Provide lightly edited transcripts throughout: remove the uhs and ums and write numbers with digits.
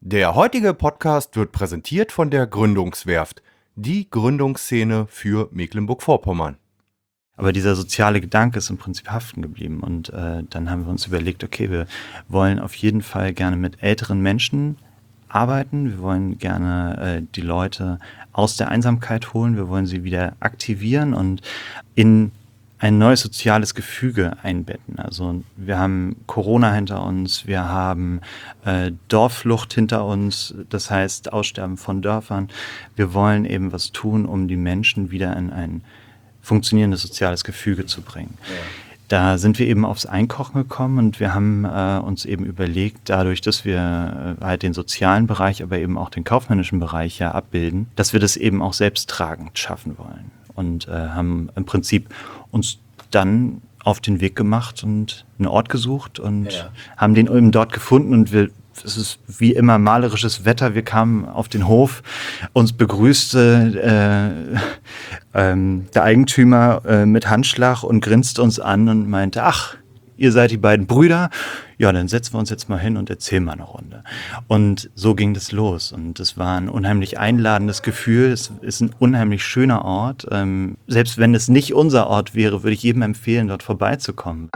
Der heutige Podcast wird präsentiert von der Gründungswerft, die Gründungsszene für Mecklenburg-Vorpommern. Aber dieser soziale Gedanke ist im Prinzip haften geblieben und dann haben wir uns überlegt, okay, wir wollen auf jeden Fall gerne mit älteren Menschen arbeiten, wir wollen gerne die Leute aus der Einsamkeit holen, wir wollen sie wieder aktivieren und in ein neues soziales Gefüge einbetten. Also wir haben Corona hinter uns, wir haben Dorfflucht hinter uns, das heißt Aussterben von Dörfern. Wir wollen eben was tun, um die Menschen wieder in ein funktionierendes soziales Gefüge zu bringen. Ja. Da sind wir eben aufs Einkochen gekommen und wir haben uns eben überlegt, dadurch, dass wir halt den sozialen Bereich, aber eben auch den kaufmännischen Bereich ja abbilden, dass wir das eben auch selbsttragend schaffen wollen. Und haben im Prinzip uns dann auf den Weg gemacht und einen Ort gesucht und haben den eben dort gefunden und es ist wie immer malerisches Wetter. Wir kamen auf den Hof, uns begrüßte der Eigentümer mit Handschlag und grinste uns an und meinte, ach, ihr seid die beiden Brüder? Ja, dann setzen wir uns jetzt mal hin und erzählen mal eine Runde. Und so ging das los. Und es war ein unheimlich einladendes Gefühl. Es ist ein unheimlich schöner Ort. Selbst wenn es nicht unser Ort wäre, würde ich jedem empfehlen, dort vorbeizukommen.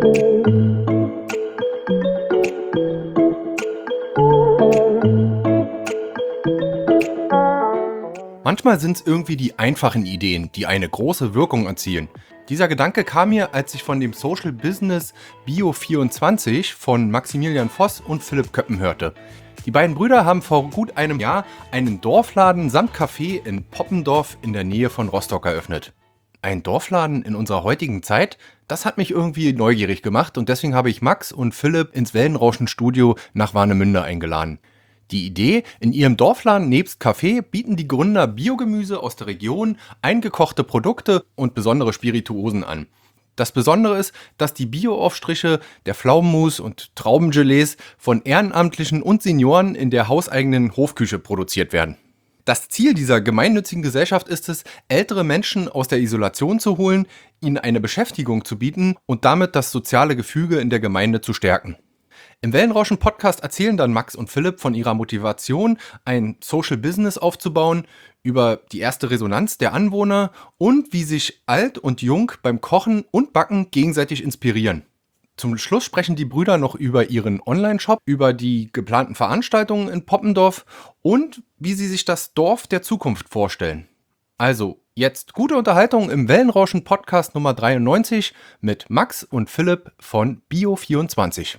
Manchmal sind es irgendwie die einfachen Ideen, die eine große Wirkung erzielen. Dieser Gedanke kam mir, als ich von dem Social Business Bio24 von Maximilian Voss und Philipp Köppen hörte. Die beiden Brüder haben vor gut einem Jahr einen Dorfladen samt Café in Poppendorf in der Nähe von Rostock eröffnet. Ein Dorfladen in unserer heutigen Zeit, das hat mich irgendwie neugierig gemacht und deswegen habe ich Max und Philipp ins Wellenrauschen-Studio nach Warnemünde eingeladen. Die Idee, in ihrem Dorfladen nebst Kaffee bieten die Gründer Biogemüse aus der Region, eingekochte Produkte und besondere Spirituosen an. Das Besondere ist, dass die Bio-Aufstriche der Pflaumenmus und Traubengelees von Ehrenamtlichen und Senioren in der hauseigenen Hofküche produziert werden. Das Ziel dieser gemeinnützigen Gesellschaft ist es, ältere Menschen aus der Isolation zu holen, ihnen eine Beschäftigung zu bieten und damit das soziale Gefüge in der Gemeinde zu stärken. Im Wellenrauschen-Podcast erzählen dann Max und Philipp von ihrer Motivation, ein Social Business aufzubauen, über die erste Resonanz der Anwohner und wie sich alt und jung beim Kochen und Backen gegenseitig inspirieren. Zum Schluss sprechen die Brüder noch über ihren Online-Shop, über die geplanten Veranstaltungen in Poppendorf und wie sie sich das Dorf der Zukunft vorstellen. Also, jetzt gute Unterhaltung im Wellenrauschen-Podcast Nummer 93 mit Max und Philipp von Bio24.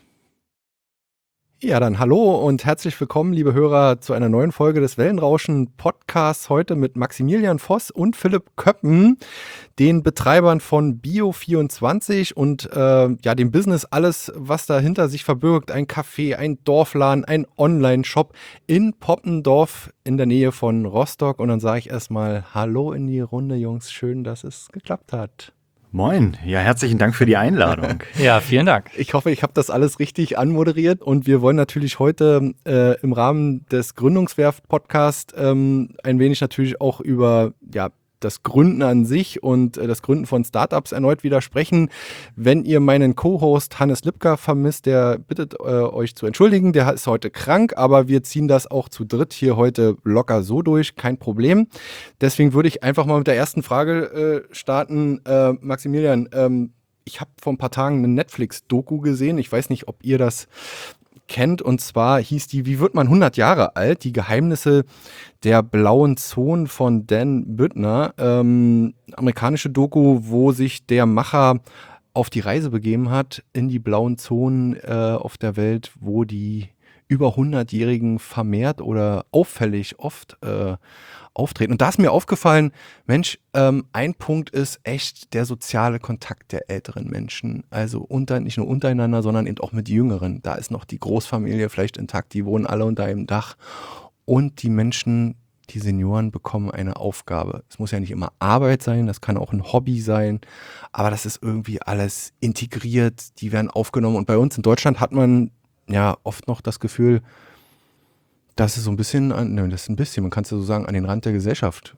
Ja, dann hallo und herzlich willkommen, liebe Hörer, zu einer neuen Folge des Wellenrauschen-Podcasts. Heute mit Maximilian Voss und Philipp Köppen, den Betreibern von Bio24 und dem Business, alles, was dahinter sich verbirgt. Ein Café, ein Dorfladen, ein Online-Shop in Poppendorf in der Nähe von Rostock. Und dann sage ich erstmal Hallo in die Runde, Jungs. Schön, dass es geklappt hat. Moin, ja, herzlichen Dank für die Einladung. Ja, vielen Dank. Ich hoffe, ich habe das alles richtig anmoderiert und wir wollen natürlich heute im Rahmen des Gründungswerft-Podcasts ein wenig natürlich auch über das Gründen an sich und das Gründen von Startups erneut wieder sprechen. Wenn ihr meinen Co-Host Hannes Lipka vermisst, der bittet euch zu entschuldigen, der ist heute krank, aber wir ziehen das auch zu dritt hier heute locker so durch, kein Problem. Deswegen würde ich einfach mal mit der ersten Frage starten. Maximilian, ich habe vor ein paar Tagen eine Netflix-Doku gesehen, ich weiß nicht, ob ihr das kennt, und zwar hieß die Wie wird man 100 Jahre alt? Die Geheimnisse der blauen Zonen von Dan Büttner. Amerikanische Doku, wo sich der Macher auf die Reise begeben hat in die blauen Zonen auf der Welt, wo die über 100-Jährigen vermehrt oder auffällig oft auftreten. Und da ist mir aufgefallen, Mensch, ein Punkt ist echt der soziale Kontakt der älteren Menschen. Also nicht nur untereinander, sondern eben auch mit Jüngeren. Da ist noch die Großfamilie vielleicht intakt, die wohnen alle unter einem Dach. Und die Menschen, die Senioren, bekommen eine Aufgabe. Es muss ja nicht immer Arbeit sein, das kann auch ein Hobby sein, aber das ist irgendwie alles integriert, die werden aufgenommen. Und bei uns in Deutschland hat man ja oft noch das Gefühl, dass es so ein bisschen, man kann es ja so sagen, an den Rand der Gesellschaft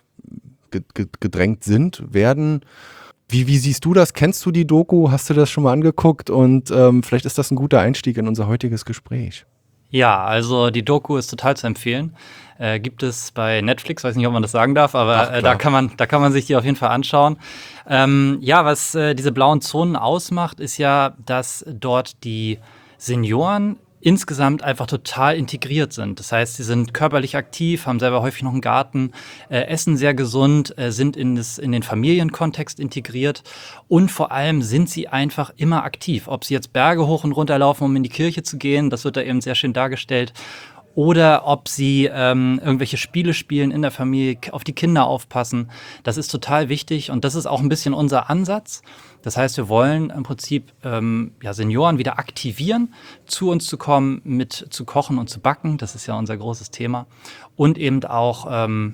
gedrängt werden. Wie siehst du das? Kennst du die Doku? Hast du das schon mal angeguckt? Und vielleicht ist das ein guter Einstieg in unser heutiges Gespräch. Ja, also die Doku ist total zu empfehlen. Gibt es bei Netflix, weiß nicht, ob man das sagen darf, aber da kann man sich die auf jeden Fall anschauen. Ja, was diese blauen Zonen ausmacht, ist ja, dass dort die Senioren insgesamt einfach total integriert sind. Das heißt, sie sind körperlich aktiv, haben selber häufig noch einen Garten, essen sehr gesund, sind in den Familienkontext integriert und vor allem sind sie einfach immer aktiv. Ob sie jetzt Berge hoch und runter laufen, um in die Kirche zu gehen, das wird da eben sehr schön dargestellt. Oder ob sie irgendwelche Spiele spielen in der Familie, auf die Kinder aufpassen. Das ist total wichtig und das ist auch ein bisschen unser Ansatz. Das heißt, wir wollen im Prinzip Senioren wieder aktivieren, zu uns zu kommen, mit zu kochen und zu backen. Das ist ja unser großes Thema. Und eben auch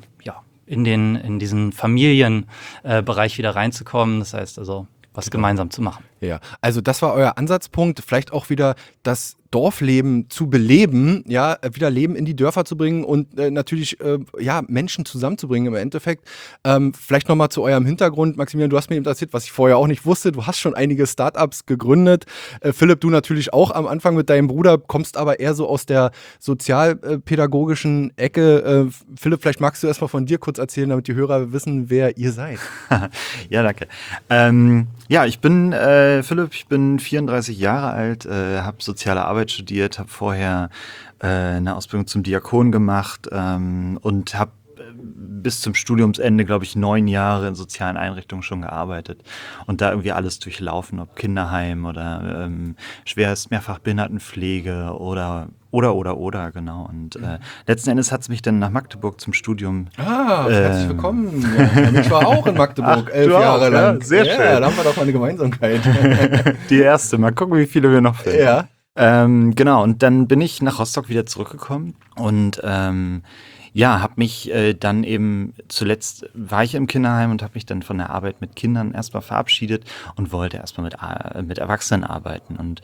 in diesen Familienbereich wieder reinzukommen. Das heißt also, was gemeinsam zu machen. Ja, also das war euer Ansatzpunkt, vielleicht auch wieder das Dorfleben zu beleben, ja, wieder Leben in die Dörfer zu bringen und natürlich Menschen zusammenzubringen im Endeffekt. Vielleicht nochmal zu eurem Hintergrund, Maximilian, du hast mir eben erzählt, was ich vorher auch nicht wusste, du hast schon einige Startups gegründet. Philipp, du natürlich auch am Anfang mit deinem Bruder, kommst aber eher so aus der sozialpädagogischen Ecke. Philipp, vielleicht magst du erstmal von dir kurz erzählen, damit die Hörer wissen, wer ihr seid. Ja, danke. Ich bin Philipp, ich bin 34 Jahre alt, habe soziale Arbeit studiert, habe vorher eine Ausbildung zum Diakon gemacht und habe bis zum Studiumsende, glaube ich, 9 Jahre in sozialen Einrichtungen schon gearbeitet und da irgendwie alles durchlaufen, ob Kinderheim oder schwerst Mehrfachbehindertenpflege oder, genau. Und letzten Endes hat es mich dann nach Magdeburg zum Studium. Herzlich willkommen. Ja, ich war auch in Magdeburg 11 Jahre lang. Ja, sehr schön. Da haben wir doch mal eine Gemeinsamkeit. Die erste. Mal gucken, wie viele wir noch finden. Ja. Genau, und dann bin ich nach Rostock wieder zurückgekommen und habe mich dann eben, zuletzt war ich im Kinderheim und habe mich dann von der Arbeit mit Kindern erstmal verabschiedet und wollte erstmal mit Erwachsenen arbeiten. Und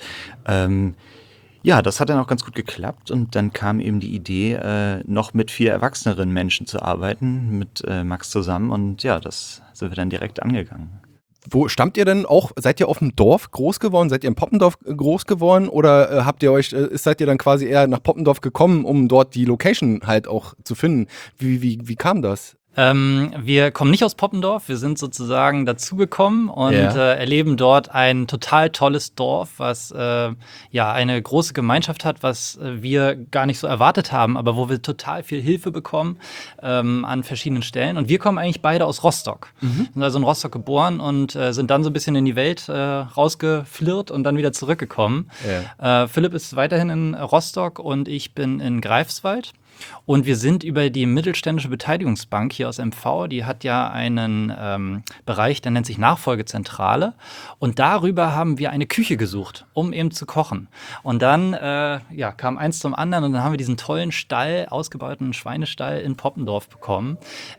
das hat dann auch ganz gut geklappt und dann kam eben die Idee, noch mit 4 erwachseneren Menschen zu arbeiten, mit Max zusammen und das sind wir dann direkt angegangen. Wo stammt ihr denn auch? Seid ihr auf dem Dorf groß geworden? Seid ihr in Poppendorf groß geworden? Oder seid ihr dann quasi eher nach Poppendorf gekommen, um dort die Location halt auch zu finden? Wie kam das? Wir kommen nicht aus Poppendorf, wir sind sozusagen dazugekommen und erleben dort ein total tolles Dorf, was eine große Gemeinschaft hat, was wir gar nicht so erwartet haben, aber wo wir total viel Hilfe bekommen an verschiedenen Stellen. Und wir kommen eigentlich beide aus Rostock. Sind also in Rostock geboren und sind dann so ein bisschen in die Welt rausgeflirrt und dann wieder zurückgekommen. Philipp ist weiterhin in Rostock und ich bin in Greifswald. Und wir sind über die Mittelständische Beteiligungsbank hier aus MV, die hat ja einen Bereich, der nennt sich Nachfolgezentrale. Und darüber haben wir eine Küche gesucht, um eben zu kochen. Und dann kam eins zum anderen und dann haben wir diesen tollen Stall, ausgebauten Schweinestall in Poppendorf bekommen,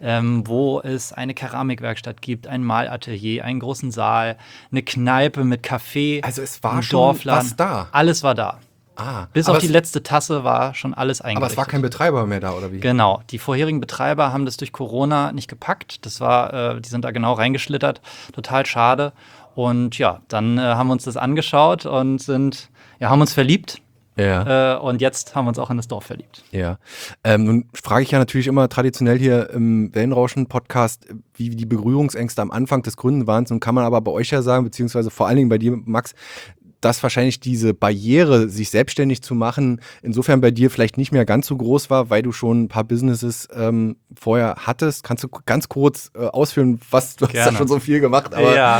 wo es eine Keramikwerkstatt gibt, ein Malatelier, einen großen Saal, eine Kneipe mit Café. Also es war schon was da? Alles war da. Bis auf die letzte Tasse war schon alles eingerichtet. Aber es war kein Betreiber mehr da, oder wie? Genau. Die vorherigen Betreiber haben das durch Corona nicht gepackt. Die sind da genau reingeschlittert. Total schade. Und dann haben wir uns das angeschaut und haben uns verliebt. Ja. Und jetzt haben wir uns auch in das Dorf verliebt. Ja. Nun frage ich ja natürlich immer traditionell hier im Wellenrauschen-Podcast, wie die Berührungsängste am Anfang des Gründen waren. Nun kann man aber bei euch ja sagen, beziehungsweise vor allen Dingen bei dir, Max, dass wahrscheinlich diese Barriere, sich selbstständig zu machen, insofern bei dir vielleicht nicht mehr ganz so groß war, weil du schon ein paar Businesses vorher hattest. Kannst du ganz kurz ausführen, du hast ja schon so viel gemacht, aber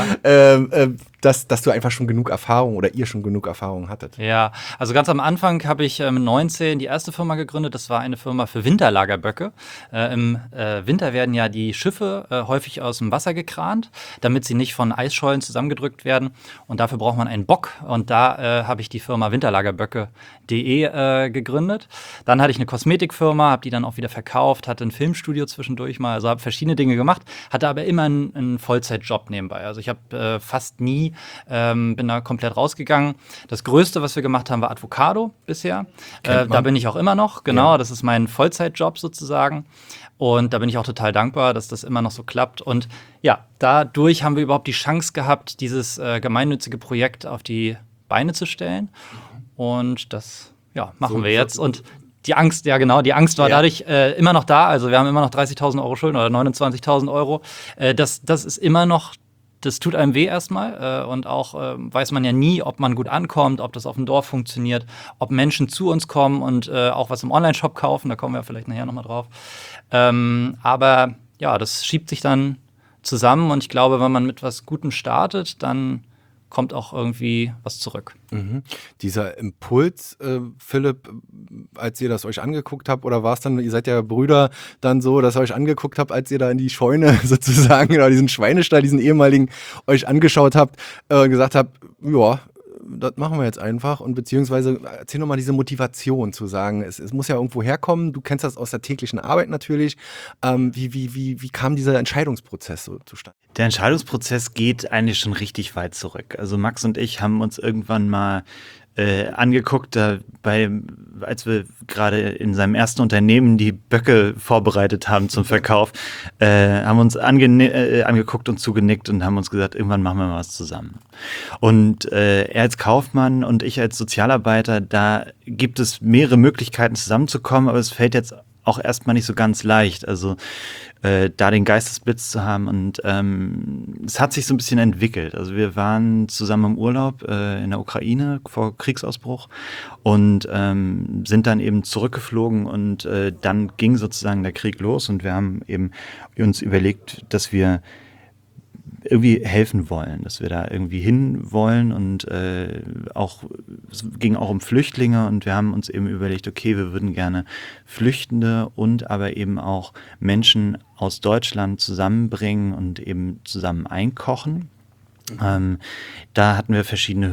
dass du einfach schon genug Erfahrung oder ihr schon genug Erfahrung hattet. Ja, also ganz am Anfang habe ich mit 19 die erste Firma gegründet. Das war eine Firma für Winterlagerböcke. Im Winter werden ja die Schiffe häufig aus dem Wasser gekrant, damit sie nicht von Eisschollen zusammengedrückt werden. Und dafür braucht man einen Bock. Und da habe ich die Firma winterlagerböcke.de gegründet. Dann hatte ich eine Kosmetikfirma, habe die dann auch wieder verkauft, hatte ein Filmstudio zwischendurch mal, also habe verschiedene Dinge gemacht, hatte aber immer einen Vollzeitjob nebenbei. Also ich habe fast nie, bin da komplett rausgegangen. Das Größte, was wir gemacht haben, war Advocado bisher. Da bin ich auch immer noch, genau, ja. Das ist mein Vollzeitjob sozusagen. Und da bin ich auch total dankbar, dass das immer noch so klappt. Und ja, dadurch haben wir überhaupt die Chance gehabt, dieses gemeinnützige Projekt auf die Beine zu stellen. Und das ja, machen wir jetzt. Und die Angst, ja genau, die Angst war dadurch immer noch da. Also wir haben immer noch 30.000 Euro Schulden oder 29.000 Euro. Das ist immer noch, das tut einem weh erstmal. Und auch weiß man ja nie, ob man gut ankommt, ob das auf dem Dorf funktioniert, ob Menschen zu uns kommen und auch was im Online-Shop kaufen. Da kommen wir vielleicht nachher nochmal drauf. Aber ja, das schiebt sich dann zusammen. Und ich glaube, wenn man mit was Gutem startet, dann kommt auch irgendwie was zurück. Mhm. Dieser Impuls, Philipp, als ihr das euch angeguckt habt, oder war es dann, ihr seid ja Brüder, dann so, dass ihr euch angeguckt habt, als ihr da in die Scheune sozusagen, oder diesen Schweinestall, diesen ehemaligen, euch angeschaut habt, gesagt habt, ja, das machen wir jetzt einfach, und beziehungsweise erzähl nochmal diese Motivation zu sagen, es muss ja irgendwo herkommen, du kennst das aus der täglichen Arbeit natürlich, wie kam dieser Entscheidungsprozess so zustande? Der Entscheidungsprozess geht eigentlich schon richtig weit zurück. Also Max und ich haben uns irgendwann mal angeguckt, als wir gerade in seinem ersten Unternehmen die Böcke vorbereitet haben zum Verkauf, haben uns angeguckt und zugenickt und haben uns gesagt, irgendwann machen wir mal was zusammen. Und er als Kaufmann und ich als Sozialarbeiter, da gibt es mehrere Möglichkeiten zusammenzukommen, aber es fällt jetzt auch erstmal nicht so ganz leicht, also da den Geistesblitz zu haben, und es hat sich so ein bisschen entwickelt. Also wir waren zusammen im Urlaub in der Ukraine vor Kriegsausbruch und sind dann eben zurückgeflogen, und dann ging sozusagen der Krieg los, und wir haben eben uns überlegt, dass wir irgendwie helfen wollen, dass wir da irgendwie hin wollen, und es ging auch um Flüchtlinge, und wir haben uns eben überlegt, okay, wir würden gerne Flüchtende und aber eben auch Menschen aus Deutschland zusammenbringen und eben zusammen einkochen. Da hatten wir verschiedene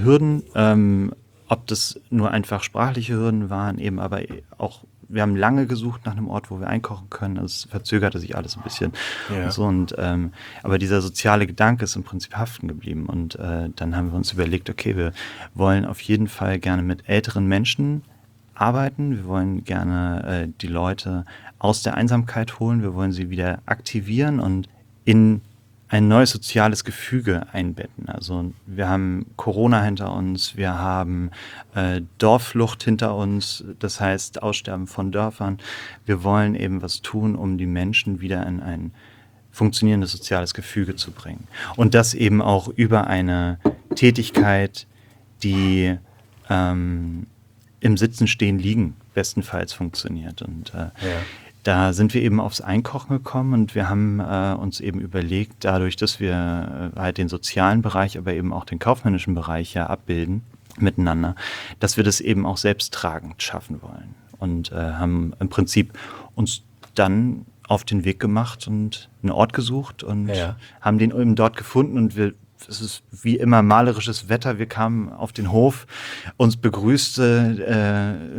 Hürden, ob das nur einfach sprachliche Hürden waren, eben aber auch, wir haben lange gesucht nach einem Ort, wo wir einkochen können. Also es verzögerte sich alles ein bisschen. Ja. Und so, aber dieser soziale Gedanke ist im Prinzip haften geblieben. Und dann haben wir uns überlegt, okay, wir wollen auf jeden Fall gerne mit älteren Menschen arbeiten. Wir wollen gerne die Leute aus der Einsamkeit holen. Wir wollen sie wieder aktivieren und in ein neues soziales Gefüge einbetten. Also wir haben Corona hinter uns, wir haben Dorfflucht hinter uns, das heißt Aussterben von Dörfern. Wir wollen eben was tun, um die Menschen wieder in ein funktionierendes soziales Gefüge zu bringen. Und das eben auch über eine Tätigkeit, die im Sitzen, Stehen, Liegen bestenfalls funktioniert. Und da sind wir eben aufs Einkochen gekommen, und wir haben uns eben überlegt, dadurch, dass wir halt den sozialen Bereich, aber eben auch den kaufmännischen Bereich ja abbilden miteinander, dass wir das eben auch selbsttragend schaffen wollen. Und haben im Prinzip uns dann auf den Weg gemacht und einen Ort gesucht und haben den eben dort gefunden, und es ist wie immer malerisches Wetter. Wir kamen auf den Hof, uns begrüßte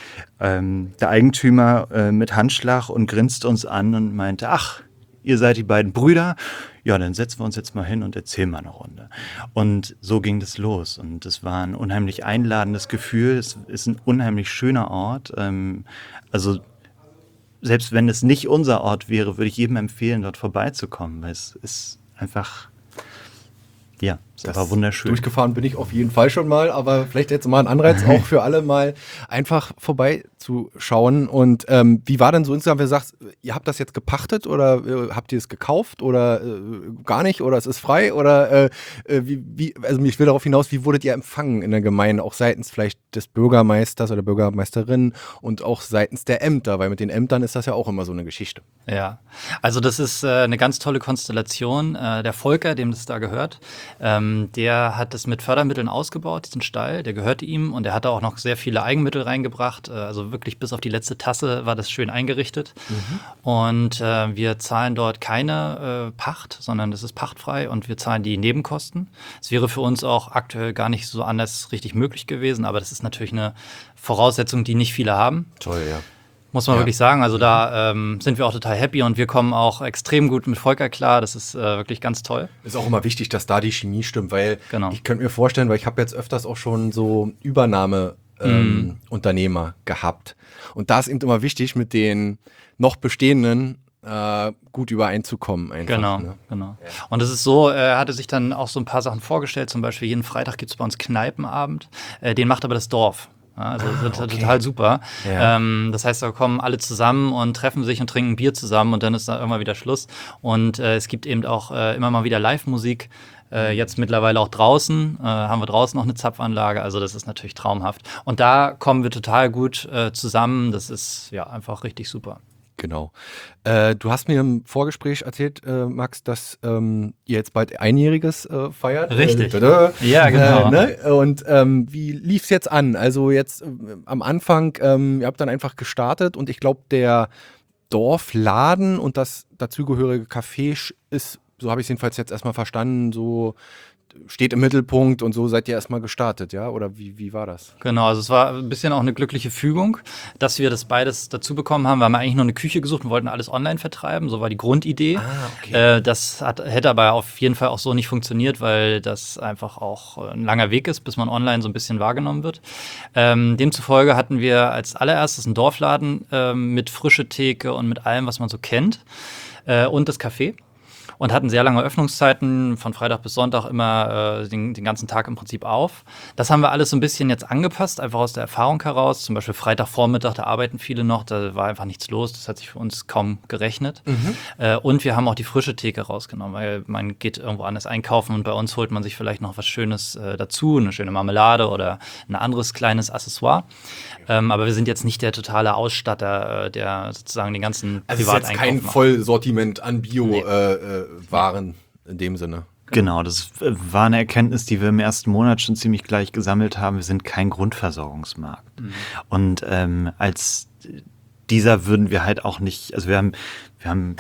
der Eigentümer mit Handschlag und grinste uns an und meinte, ach, ihr seid die beiden Brüder? Ja, dann setzen wir uns jetzt mal hin und erzählen mal eine Runde. Und so ging das los, und es war ein unheimlich einladendes Gefühl. Es ist ein unheimlich schöner Ort. Also selbst wenn es nicht unser Ort wäre, würde ich jedem empfehlen, dort vorbeizukommen, weil es ist einfach... Ja, das war wunderschön. Durchgefahren bin ich auf jeden Fall schon mal, aber vielleicht jetzt mal ein Anreiz auch für alle, mal einfach vorbeizuschauen. Und wie war denn so insgesamt, wenn du sagst, ihr habt das jetzt gepachtet oder habt ihr es gekauft oder gar nicht oder es ist frei oder also ich will darauf hinaus, wie wurdet ihr empfangen in der Gemeinde, auch seitens vielleicht des Bürgermeisters oder Bürgermeisterin und auch seitens der Ämter, weil mit den Ämtern ist das ja auch immer so eine Geschichte. Ja, also das ist eine ganz tolle Konstellation. Der Volker, dem das da gehört, der hat es mit Fördermitteln ausgebaut, diesen Stall, der gehörte ihm, und er hat da auch noch sehr viele Eigenmittel reingebracht, also wirklich bis auf die letzte Tasse war das schön eingerichtet. Und wir zahlen dort keine Pacht, sondern das ist pachtfrei, und wir zahlen die Nebenkosten. Es wäre für uns auch aktuell gar nicht so anders richtig möglich gewesen, aber das ist natürlich eine Voraussetzung, die nicht viele haben. Toll, ja. Muss man wirklich sagen. Also da sind wir auch total happy, und wir kommen auch extrem gut mit Volker klar. Das ist wirklich ganz toll. Ist auch immer wichtig, dass da die Chemie stimmt, weil ich könnte mir vorstellen, weil ich habe jetzt öfters auch schon so Übernahmeunternehmer gehabt. Und da ist eben immer wichtig, mit den noch bestehenden gut übereinzukommen einfach. Genau. Und es ist so, er hatte sich dann auch so ein paar Sachen vorgestellt, zum Beispiel jeden Freitag gibt es bei uns Kneipenabend, den macht aber das Dorf. Ja, also total super. Ja. Das heißt, da kommen alle zusammen und treffen sich und trinken Bier zusammen und dann ist da irgendwann wieder Schluss. Und es gibt eben auch immer mal wieder Live-Musik. Jetzt mittlerweile auch draußen, haben wir draußen noch eine Zapfanlage, also das ist natürlich traumhaft. Und da kommen wir total gut zusammen, das ist ja einfach richtig super. Genau. Du hast mir im Vorgespräch erzählt, Max, dass ihr jetzt bald Einjähriges feiert. Richtig. Ja, genau. Ne? Und wie lief es jetzt an? Also jetzt am Anfang, ihr habt dann einfach gestartet und ich glaube, der Dorfladen und das dazugehörige Café ist, so habe ich es jedenfalls jetzt erstmal verstanden, so steht im Mittelpunkt und so seid ihr erstmal gestartet, ja? Oder wie war das? Genau, also es war ein bisschen auch eine glückliche Fügung, dass wir das beides dazu bekommen haben. Wir haben eigentlich nur eine Küche gesucht und wollten alles online vertreiben, so war die Grundidee. Okay. Das hätte aber auf jeden Fall auch so nicht funktioniert, weil das einfach auch ein langer Weg ist, bis man online so ein bisschen wahrgenommen wird. Demzufolge hatten wir als allererstes einen Dorfladen mit frische Theke und mit allem, was man so kennt und das Café. Und hatten sehr lange Öffnungszeiten, von Freitag bis Sonntag immer den ganzen Tag im Prinzip auf. Das haben wir alles so ein bisschen jetzt angepasst, einfach aus der Erfahrung heraus. Zum Beispiel Freitagvormittag, da arbeiten viele noch, da war einfach nichts los. Das hat sich für uns kaum gerechnet. Und wir haben auch die frische Theke rausgenommen, weil man geht irgendwo anders einkaufen und bei uns holt man sich vielleicht noch was Schönes dazu, eine schöne Marmelade oder ein anderes kleines Accessoire. Aber wir sind jetzt nicht der totale Ausstatter, der sozusagen den ganzen Also Privateinkauf ist jetzt kein macht. Vollsortiment an Bio-Waren in dem Sinne. Genau, das war eine Erkenntnis, die wir im ersten Monat schon ziemlich gleich gesammelt haben. Wir sind kein Grundversorgungsmarkt. Und als dieser würden wir halt auch nicht, also wir haben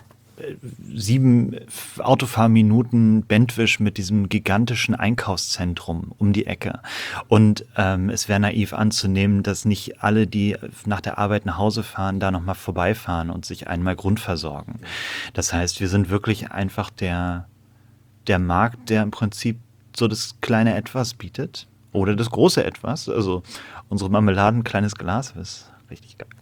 7 Autofahrminuten Bentwisch mit diesem gigantischen Einkaufszentrum um die Ecke. Und es wäre naiv anzunehmen, dass nicht alle, die nach der Arbeit nach Hause fahren, da nochmal vorbeifahren und sich einmal grundversorgen. Das heißt, wir sind wirklich einfach der Markt, der im Prinzip so das kleine Etwas bietet oder das große Etwas. Also unsere Marmeladen, kleines Glas, ist richtig geil.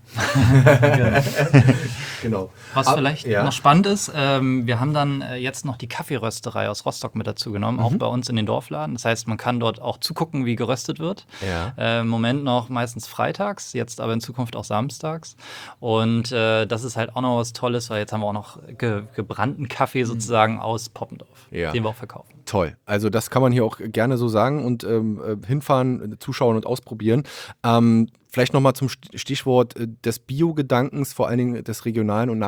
Genau. Was vielleicht noch spannend ist, wir haben dann jetzt noch die Kaffeerösterei aus Rostock mit dazu genommen, auch bei uns in den Dorfladen. Das heißt, man kann dort auch zugucken, wie geröstet wird. Ja. Im Moment noch meistens freitags, jetzt aber in Zukunft auch samstags. Und das ist halt auch noch was Tolles, weil jetzt haben wir auch noch gebrannten Kaffee sozusagen aus Poppendorf, den wir auch verkaufen. Toll. Also das kann man hier auch gerne so sagen und hinfahren, zuschauen und ausprobieren. Vielleicht nochmal zum Stichwort des Bio-Gedankens, vor allen Dingen des regionalen und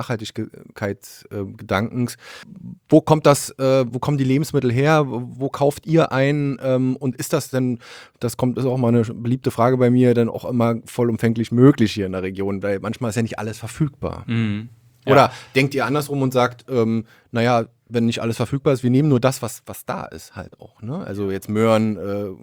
Nachhaltigkeitsgedankens. Wo kommen die Lebensmittel her? Wo kauft ihr ein? Und ist das denn, das ist auch mal eine beliebte Frage bei mir, dann auch immer vollumfänglich möglich hier in der Region? Weil manchmal ist ja nicht alles verfügbar. Mhm. Oder denkt ihr andersrum und sagt, naja, wenn nicht alles verfügbar ist, wir nehmen nur das, was da ist halt auch. Ne? Also jetzt Möhren,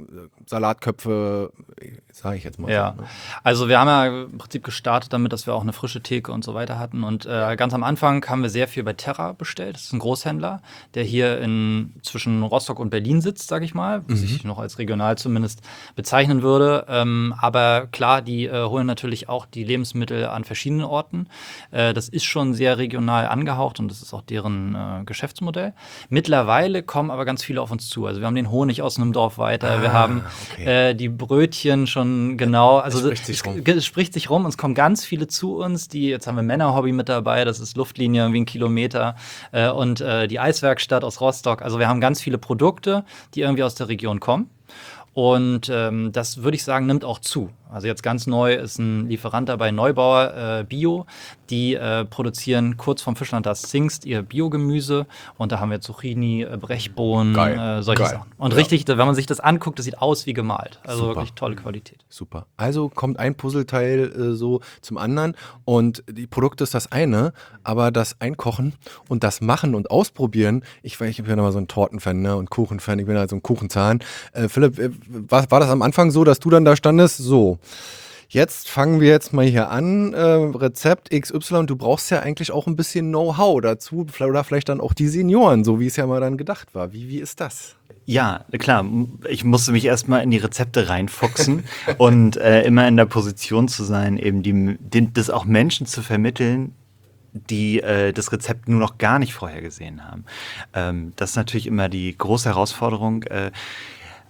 Salatköpfe, sage ich jetzt mal. Ja, so, ne? Also wir haben ja im Prinzip gestartet damit, dass wir auch eine frische Theke und so weiter hatten. Und ganz am Anfang haben wir sehr viel bei Terra bestellt. Das ist ein Großhändler, der hier zwischen Rostock und Berlin sitzt, sage ich mal, was ich noch als regional zumindest bezeichnen würde. Aber klar, die holen natürlich auch die Lebensmittel an verschiedenen Orten. Das ist schon sehr regional angehaucht und das ist auch deren Geschäftsmodell. Mittlerweile kommen aber ganz viele auf uns zu. Also wir haben den Honig aus einem Dorf weiter, wir haben die Brötchen schon genau, also es spricht sich rum und es kommen ganz viele zu uns, jetzt haben wir Männerhobby mit dabei, das ist Luftlinie wie 1 Kilometer und die Eiswerkstatt aus Rostock. Also wir haben ganz viele Produkte, die irgendwie aus der Region kommen. Und das, würde ich sagen, nimmt auch zu. Also jetzt ganz neu ist ein Lieferant dabei, Neubauer Bio. Die produzieren kurz vom Fischland das Zingst ihr Biogemüse. Und da haben wir Zucchini, Brechbohnen, solche Sachen. Und richtig, wenn man sich das anguckt, das sieht aus wie gemalt. Also wirklich tolle Qualität. Super. Also kommt ein Puzzleteil so zum anderen. Und die Produkte ist das eine, aber das Einkochen und das Machen und Ausprobieren, ich bin ja nochmal so ein Tortenfan, ne, und Kuchenfan, ich bin halt so ein Kuchenzahn. Philipp, war das am Anfang so, dass du dann da standest? So, jetzt fangen wir jetzt mal hier an, Rezept XY, du brauchst ja eigentlich auch ein bisschen Know-how dazu oder vielleicht dann auch die Senioren, so wie es ja mal dann gedacht war. Wie ist das? Ja, klar. Ich musste mich erstmal in die Rezepte reinfuchsen und immer in der Position zu sein, eben das auch Menschen zu vermitteln, die das Rezept nur noch gar nicht vorher gesehen haben. Das ist natürlich immer die große Herausforderung.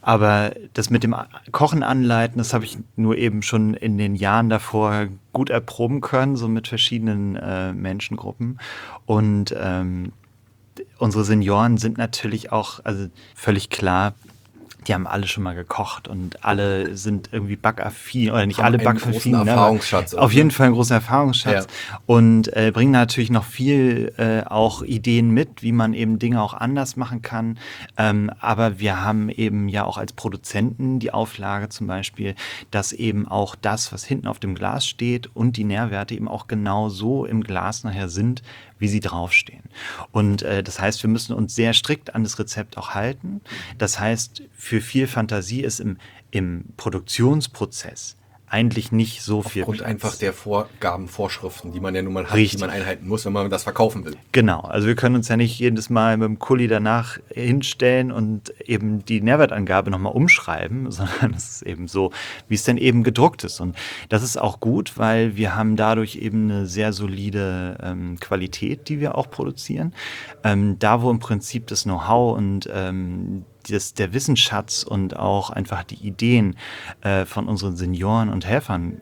Aber das mit dem Kochen anleiten, das habe ich nur eben schon in den Jahren davor gut erproben können, so mit verschiedenen Menschengruppen. Und unsere Senioren sind natürlich auch, also völlig klar, die haben alle schon mal gekocht und alle sind irgendwie backaffin, oder nicht haben alle einen backaffin. großen Erfahrungsschatz. Auf jeden Fall einen großen Erfahrungsschatz. Ja. Und bringen natürlich noch viel auch Ideen mit, wie man eben Dinge auch anders machen kann. Aber wir haben eben ja auch als Produzenten die Auflage zum Beispiel, dass eben auch das, was hinten auf dem Glas steht und die Nährwerte eben auch genau so im Glas nachher sind, wie sie draufstehen. Und das heißt, wir müssen uns sehr strikt an das Rezept auch halten. Das heißt, für viel Fantasie ist im Produktionsprozess eigentlich nicht so viel Aufgrund Platz. einfach der Vorgaben, Vorschriften, die man ja nun mal hat, Richtig. die man einhalten muss, wenn man das verkaufen will. Genau, also wir können uns ja nicht jedes Mal mit dem Kuli danach hinstellen und eben die Nährwertangabe nochmal umschreiben, sondern es ist eben so, wie es denn eben gedruckt ist. Und das ist auch gut, weil wir haben dadurch eben eine sehr solide Qualität, die wir auch produzieren. Da, wo im Prinzip das Know-how und der Wissensschatz und auch einfach die Ideen von unseren Senioren und Helfern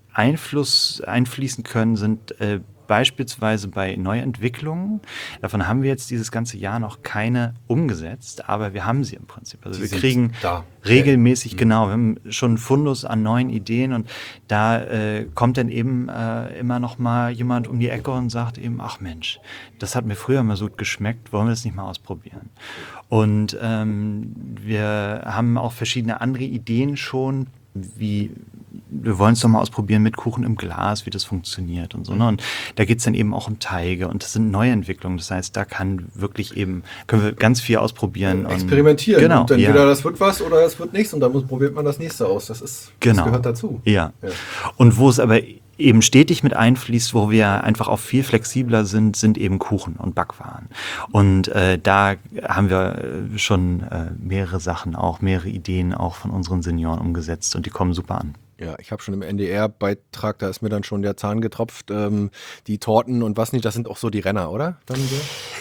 einfließen können, sind beispielsweise bei Neuentwicklungen. Davon haben wir jetzt dieses ganze Jahr noch keine umgesetzt, aber wir haben sie im Prinzip. Also wir kriegen regelmäßig, genau, wir haben schon einen Fundus an neuen Ideen und da kommt dann eben immer noch mal jemand um die Ecke und sagt eben, ach Mensch, das hat mir früher mal so gut geschmeckt, wollen wir das nicht mal ausprobieren? Und wir haben auch verschiedene andere Ideen schon, wie wir wollen es doch mal ausprobieren mit Kuchen im Glas, wie das funktioniert und so. Ne? Und da geht es dann eben auch um Teige und das sind Neuentwicklungen. Das heißt, da können wir ganz viel ausprobieren. Experimentieren. Genau, und entweder das wird was oder es wird nichts und dann probiert man das nächste aus. Das gehört dazu. Ja. Und wo es aber eben stetig mit einfließt, wo wir einfach auch viel flexibler sind eben Kuchen und Backwaren. Und da haben wir schon mehrere Ideen auch von unseren Senioren umgesetzt und die kommen super an. Ja, ich habe schon im NDR-Beitrag, da ist mir dann schon der Zahn getropft, die Torten und was nicht, das sind auch so die Renner, oder? Dann so?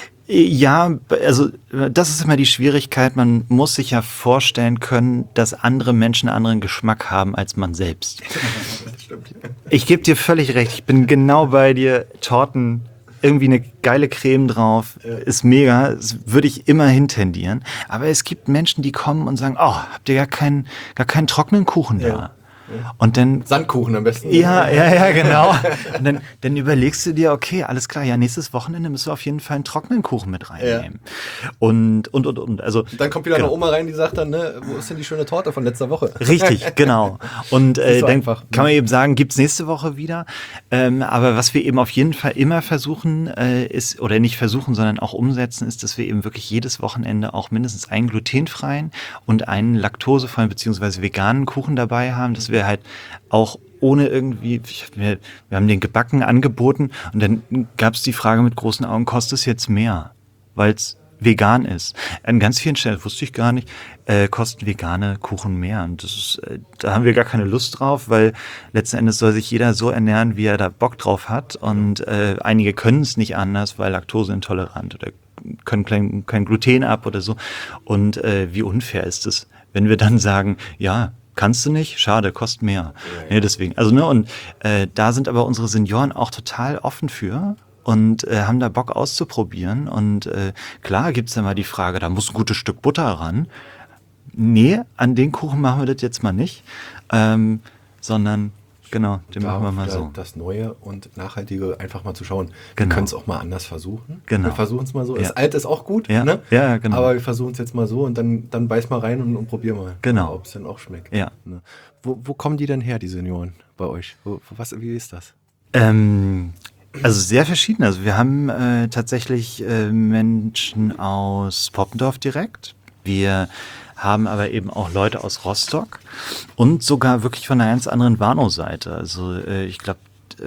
Ja, also das ist immer die Schwierigkeit. Man muss sich ja vorstellen können, dass andere Menschen einen anderen Geschmack haben als man selbst. Stimmt. Ich gebe dir völlig recht. Ich bin genau bei dir. Torten, irgendwie eine geile Creme drauf, ist mega. Das würde ich immer hintendieren. Aber es gibt Menschen, die kommen und sagen, oh, habt ihr gar keinen trockenen Kuchen da? Ja. Und dann Sandkuchen am besten. Ja, genau. Und dann überlegst du dir, okay, alles klar, ja, nächstes Wochenende müssen wir auf jeden Fall einen trockenen Kuchen mit reinnehmen. Ja. Und. Also, dann kommt wieder eine Oma rein, die sagt dann, ne, wo ist denn die schöne Torte von letzter Woche? Richtig, genau. Und so dann kann man eben sagen, gibt's nächste Woche wieder. Aber was wir eben auf jeden Fall immer versuchen, ist, oder nicht versuchen, sondern auch umsetzen, ist, dass wir eben wirklich jedes Wochenende auch mindestens einen glutenfreien und einen laktosefreien bzw. veganen Kuchen dabei haben, dass wir halt auch ohne irgendwie, wir haben den gebacken angeboten und dann gab es die Frage mit großen Augen, kostet es jetzt mehr, weil es vegan ist. An ganz vielen Stellen, wusste ich gar nicht, kosten vegane Kuchen mehr. Und das ist, da haben wir gar keine Lust drauf, weil letzten Endes soll sich jeder so ernähren, wie er da Bock drauf hat. Und einige können es nicht anders, weil laktoseintolerant oder können kein Gluten ab oder so. Und wie unfair ist es, wenn wir dann sagen, ja, kannst du nicht? Schade, kostet mehr. Ja. Nee, deswegen. Also, ne, und da sind aber unsere Senioren auch total offen für und haben da Bock auszuprobieren. Und klar gibt's dann mal die Frage, da muss ein gutes Stück Butter ran. Nee, an den Kuchen machen wir das jetzt mal nicht. Sondern, genau, den machen wir mal so. Das Neue und Nachhaltige einfach mal zu schauen. Genau. Wir können es auch mal anders versuchen. Genau. Wir versuchen es mal so. Ja. Das Alte ist auch gut, ja. Ne? Ja, genau. Aber wir versuchen es jetzt mal so und dann beiß mal rein und probier mal, genau. ob es dann auch schmeckt. Ja. Ne? Wo kommen die denn her, die Senioren bei euch? Wie ist das? Also sehr verschieden. Also wir haben tatsächlich Menschen aus Poppendorf direkt. Wir haben aber eben auch Leute aus Rostock und sogar wirklich von einer ganz anderen Warnow-Seite. Also ich glaube,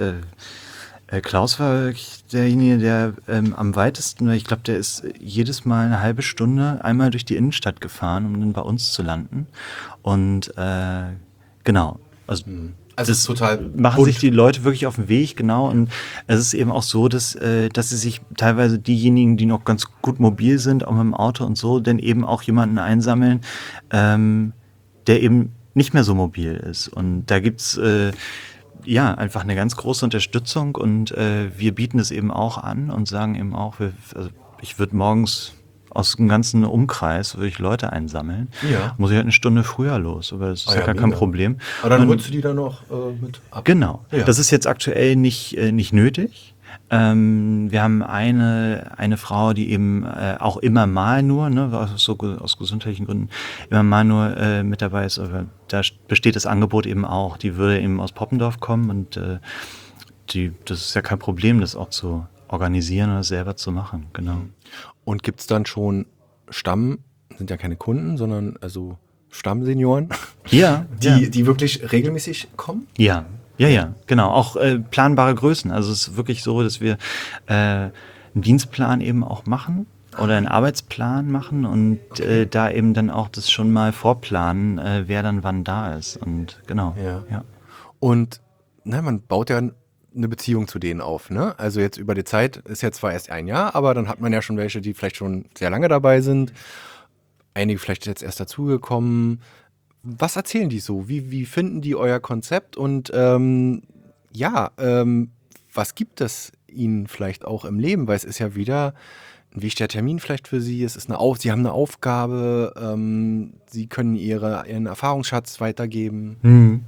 Klaus war wirklich derjenige, der am weitesten, ich glaube, der ist jedes Mal eine halbe Stunde einmal durch die Innenstadt gefahren, um dann bei uns zu landen. Und genau, also Also das total machen bunt. sich die Leute wirklich auf den Weg, genau. Und es ist eben auch so, dass sie sich teilweise diejenigen, die noch ganz gut mobil sind, auch mit dem Auto und so, dann eben auch jemanden einsammeln, der eben nicht mehr so mobil ist. Und da gibt's einfach eine ganz große Unterstützung und wir bieten es eben auch an und sagen eben auch, ich würde morgens aus dem ganzen Umkreis würde ich Leute einsammeln. Ja. Muss ich halt eine Stunde früher los, aber das ist ja gar kein mega. Problem. Aber dann Und- holst du die dann noch mit ab. Genau. Ja. Das ist jetzt aktuell nicht nötig. Wir haben eine Frau, die eben auch immer mal nur, aus gesundheitlichen Gründen, immer mal nur mit dabei ist. Aber da besteht das Angebot eben auch. Die würde eben aus Poppendorf kommen und das ist ja kein Problem, das auch zu organisieren oder selber zu machen. Genau. Und gibt es dann schon sind ja keine Kunden, sondern also Stammsenioren, Ja, die wirklich regelmäßig kommen? Ja, genau. Auch planbare Größen. Also es ist wirklich so, dass wir einen Dienstplan eben auch machen oder einen Arbeitsplan machen und da eben dann auch das schon mal vorplanen, wer dann wann da ist. Und genau. Ja. Und man baut ja eine Beziehung zu denen auf, ne? Also jetzt über die Zeit ist jetzt zwar erst ein Jahr, aber dann hat man ja schon welche, die vielleicht schon sehr lange dabei sind. Einige vielleicht jetzt erst dazugekommen. Was erzählen die so? Wie finden die euer Konzept? Und was gibt es ihnen vielleicht auch im Leben? Weil es ist ja wieder ein wichtiger Termin vielleicht für sie. Sie haben eine Aufgabe. Sie können ihren Erfahrungsschatz weitergeben.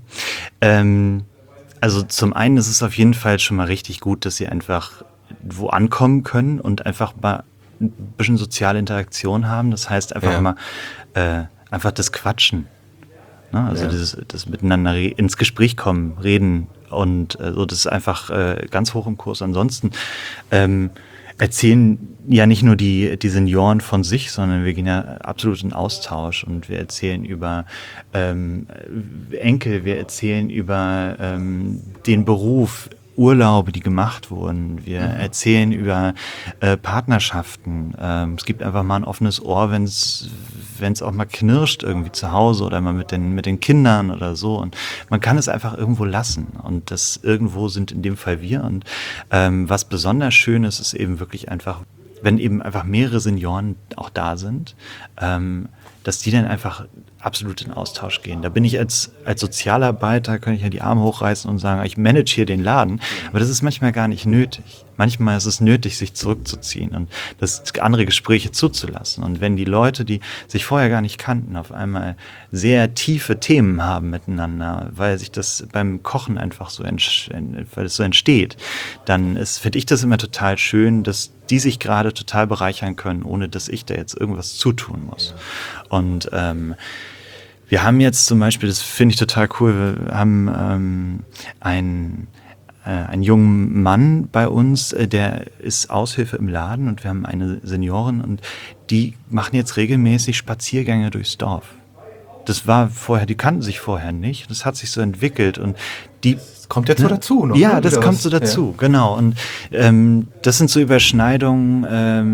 Also zum einen ist es auf jeden Fall schon mal richtig gut, dass sie einfach wo ankommen können und einfach mal ein bisschen soziale Interaktion haben. Das heißt einfach mal einfach das Quatschen. Ne? Also das Miteinander ins Gespräch kommen, reden und so, das ist einfach ganz hoch im Kurs. Ansonsten erzählen ja nicht nur die Senioren von sich, sondern wir gehen ja absolut in Austausch und wir erzählen über Enkel, wir erzählen über den Beruf, Urlaube, die gemacht wurden. Wir erzählen über Partnerschaften. Es gibt einfach mal ein offenes Ohr, wenn es auch mal knirscht irgendwie zu Hause oder mal mit den Kindern oder so. Und man kann es einfach irgendwo lassen. Und das irgendwo sind in dem Fall wir. Und was besonders schön ist, ist eben wirklich einfach, wenn eben einfach mehrere Senioren auch da sind, dass die dann einfach absolut in Austausch gehen. Da bin ich als Sozialarbeiter, kann ich ja die Arme hochreißen und sagen, ich manage hier den Laden, aber das ist manchmal gar nicht nötig. Manchmal ist es nötig, sich zurückzuziehen und andere Gespräche zuzulassen. Und wenn die Leute, die sich vorher gar nicht kannten, auf einmal sehr tiefe Themen haben miteinander, weil sich das beim Kochen einfach weil es so entsteht, dann finde ich das immer total schön, dass die sich gerade total bereichern können, ohne dass ich da jetzt irgendwas zutun muss. Und wir haben jetzt zum Beispiel, das finde ich total cool, wir haben einen jungen Mann bei uns, der ist Aushilfe im Laden und wir haben eine Seniorin und die machen jetzt regelmäßig Spaziergänge durchs Dorf. Das war vorher, die kannten sich vorher nicht, das hat sich so entwickelt und Das kommt jetzt so dazu noch. Ja, ne? das Wieder kommt was? so dazu, genau. Und das sind so Überschneidungen,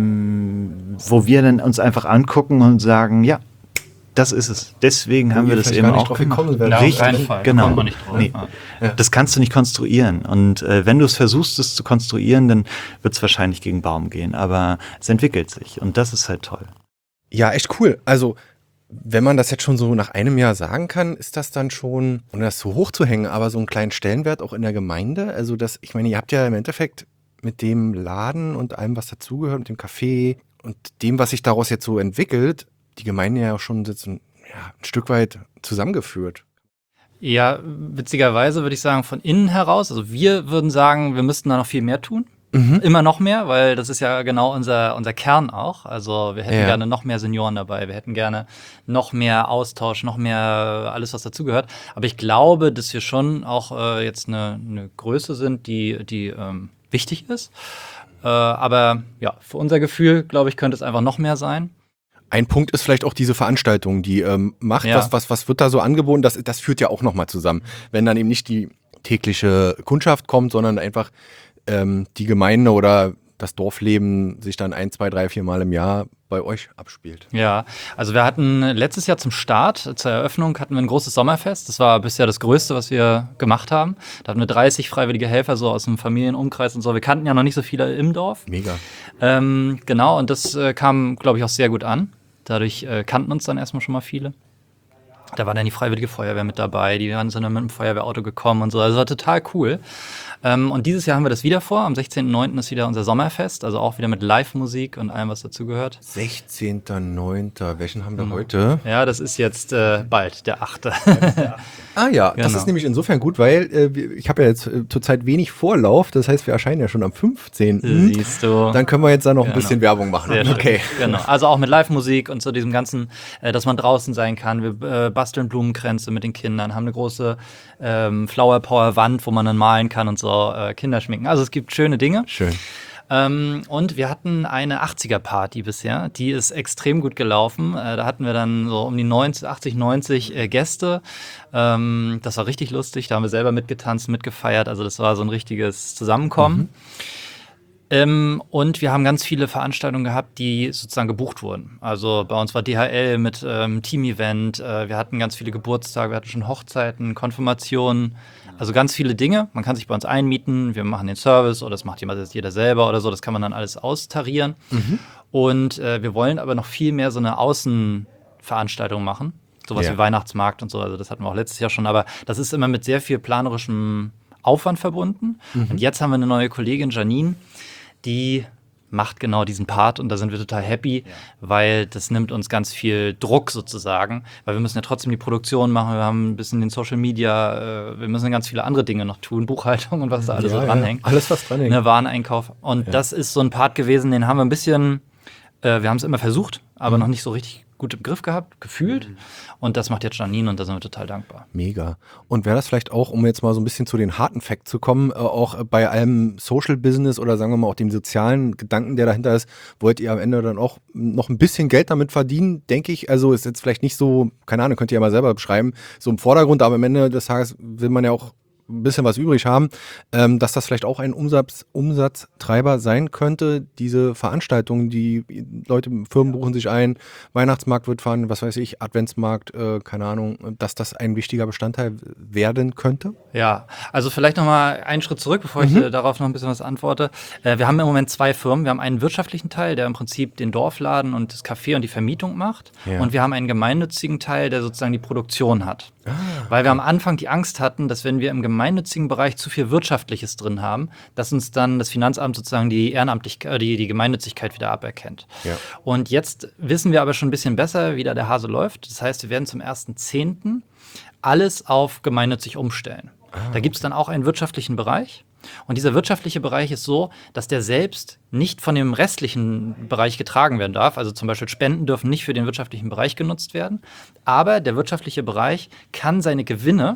wo wir dann uns einfach angucken und sagen, ja, das ist es. Deswegen haben wir das eben auch gekommen gemacht. wäre. auf Richtig, keinen Fall. genau. Kommt man nicht drauf. Nee. Ja. Das kannst du nicht konstruieren. Und wenn du es versuchst, es zu konstruieren, dann wird es wahrscheinlich gegen Baum gehen. Aber es entwickelt sich und das ist halt toll. Ja, echt cool. Also, wenn man das jetzt schon so nach einem Jahr sagen kann, ist das dann schon, ohne das so hoch zu hängen, aber so einen kleinen Stellenwert auch in der Gemeinde? Also, ich meine, ihr habt ja im Endeffekt mit dem Laden und allem, was dazugehört, mit dem Café und dem, was sich daraus jetzt so entwickelt, die Gemeinde ja auch schon ein Stück weit zusammengeführt. Ja, witzigerweise würde ich sagen, von innen heraus, also wir würden sagen, wir müssten da noch viel mehr tun. Immer noch mehr, weil das ist ja genau unser Kern auch. Also wir hätten gerne noch mehr Senioren dabei, wir hätten gerne noch mehr Austausch, noch mehr alles, was dazugehört. Aber ich glaube, dass wir schon auch jetzt eine Größe sind, die wichtig ist. Aber ja, für unser Gefühl, glaube ich, könnte es einfach noch mehr sein. Ein Punkt ist vielleicht auch diese Veranstaltung, die macht, Ja. was wird da so angeboten? Das führt ja auch nochmal zusammen. Wenn dann eben nicht die tägliche Kundschaft kommt, sondern einfach die Gemeinde oder das Dorfleben sich dann 1, 2, 3, 4 Mal im Jahr bei euch abspielt. Ja, also wir hatten letztes Jahr zum Start, zur Eröffnung, hatten wir ein großes Sommerfest. Das war bisher das Größte, was wir gemacht haben. Da hatten wir 30 freiwillige Helfer so aus dem Familienumkreis und so. Wir kannten ja noch nicht so viele im Dorf. Mega. Genau, und das kam, glaube ich, auch sehr gut an. Dadurch kannten uns dann erstmal schon mal viele. Da war dann die Freiwillige Feuerwehr mit dabei, die sind dann mit dem Feuerwehrauto gekommen und so. Also war total cool. Und dieses Jahr haben wir das wieder vor. Am 16.09. ist wieder unser Sommerfest, also auch wieder mit Live-Musik und allem, was dazugehört. 16.09. Welchen haben wir heute? Ja, das ist jetzt bald, der 8. Ah ja, das Genau. ist nämlich insofern gut, weil ich habe ja jetzt zurzeit wenig Vorlauf. Das heißt, wir erscheinen ja schon am 15. Siehst du. Dann können wir jetzt da noch ein Genau. bisschen Werbung machen. Sehr schön. Okay. Genau. Also auch mit Live-Musik und so diesem ganzen, dass man draußen sein kann. Wir basteln Blumenkränze mit den Kindern, haben eine große Flower Power Wand, wo man dann malen kann und so Kinder schminken. Also es gibt schöne Dinge. Schön. Und wir hatten eine 80er-Party bisher, die ist extrem gut gelaufen. Da hatten wir dann so um die 80, 90 Gäste. Das war richtig lustig, da haben wir selber mitgetanzt, mitgefeiert. Also das war so ein richtiges Zusammenkommen. Und wir haben ganz viele Veranstaltungen gehabt, die sozusagen gebucht wurden. Also bei uns war DHL mit Team-Event, wir hatten ganz viele Geburtstage, wir hatten schon Hochzeiten, Konfirmationen, also ganz viele Dinge. Man kann sich bei uns einmieten, wir machen den Service oder das macht jeder selber oder so, das kann man dann alles austarieren. Und wir wollen aber noch viel mehr so eine Außenveranstaltung machen, sowas Ja. wie Weihnachtsmarkt und so, also das hatten wir auch letztes Jahr schon, aber das ist immer mit sehr viel planerischem Aufwand verbunden. Und jetzt haben wir eine neue Kollegin, Janine, die macht genau diesen Part und da sind wir total happy, weil das nimmt uns ganz viel Druck sozusagen, weil wir müssen ja trotzdem die Produktion machen, wir haben ein bisschen den Social Media, wir müssen ganz viele andere Dinge noch tun, Buchhaltung und was da alles so dranhängt. Alles, was dranhängt. Ne, Wareneinkauf. Und das ist so ein Part gewesen, den haben wir ein bisschen, wir haben es immer versucht, aber noch nicht so richtig gut im Griff gehabt, gefühlt. Und das macht jetzt Janine und da sind wir total dankbar. Mega. Und wäre das vielleicht auch, um jetzt mal so ein bisschen zu den harten Facts zu kommen, auch bei allem Social Business oder sagen wir mal auch dem sozialen Gedanken, der dahinter ist, wollt ihr am Ende dann auch noch ein bisschen Geld damit verdienen, denke ich. Also ist jetzt vielleicht nicht so, keine Ahnung, könnt ihr ja mal selber beschreiben, so im Vordergrund, aber am Ende des Tages will man ja auch ein bisschen was übrig haben, dass das vielleicht auch ein Umsatztreiber sein könnte, diese Veranstaltungen, die Leute, Firmen buchen sich ein, Weihnachtsmarkt wird fahren, was weiß ich, Adventsmarkt, keine Ahnung, dass das ein wichtiger Bestandteil werden könnte? Ja, also vielleicht noch mal einen Schritt zurück, bevor ich darauf noch ein bisschen was antworte. Wir haben im Moment 2 Firmen. Wir haben einen wirtschaftlichen Teil, der im Prinzip den Dorfladen und das Café und die Vermietung macht. Ja. Und wir haben einen gemeinnützigen Teil, der sozusagen die Produktion hat. Weil wir am Anfang die Angst hatten, dass wenn wir im gemeinnützigen Bereich zu viel Wirtschaftliches drin haben, dass uns dann das Finanzamt sozusagen die Ehrenamtlichkeit, die Gemeinnützigkeit wieder aberkennt. Ja. Und jetzt wissen wir aber schon ein bisschen besser, wie da der Hase läuft. Das heißt, wir werden zum 1.10. alles auf gemeinnützig umstellen. Da gibt es dann auch einen wirtschaftlichen Bereich. Und dieser wirtschaftliche Bereich ist so, dass der selbst nicht von dem restlichen Bereich getragen werden darf. Also zum Beispiel Spenden dürfen nicht für den wirtschaftlichen Bereich genutzt werden. Aber der wirtschaftliche Bereich kann seine Gewinne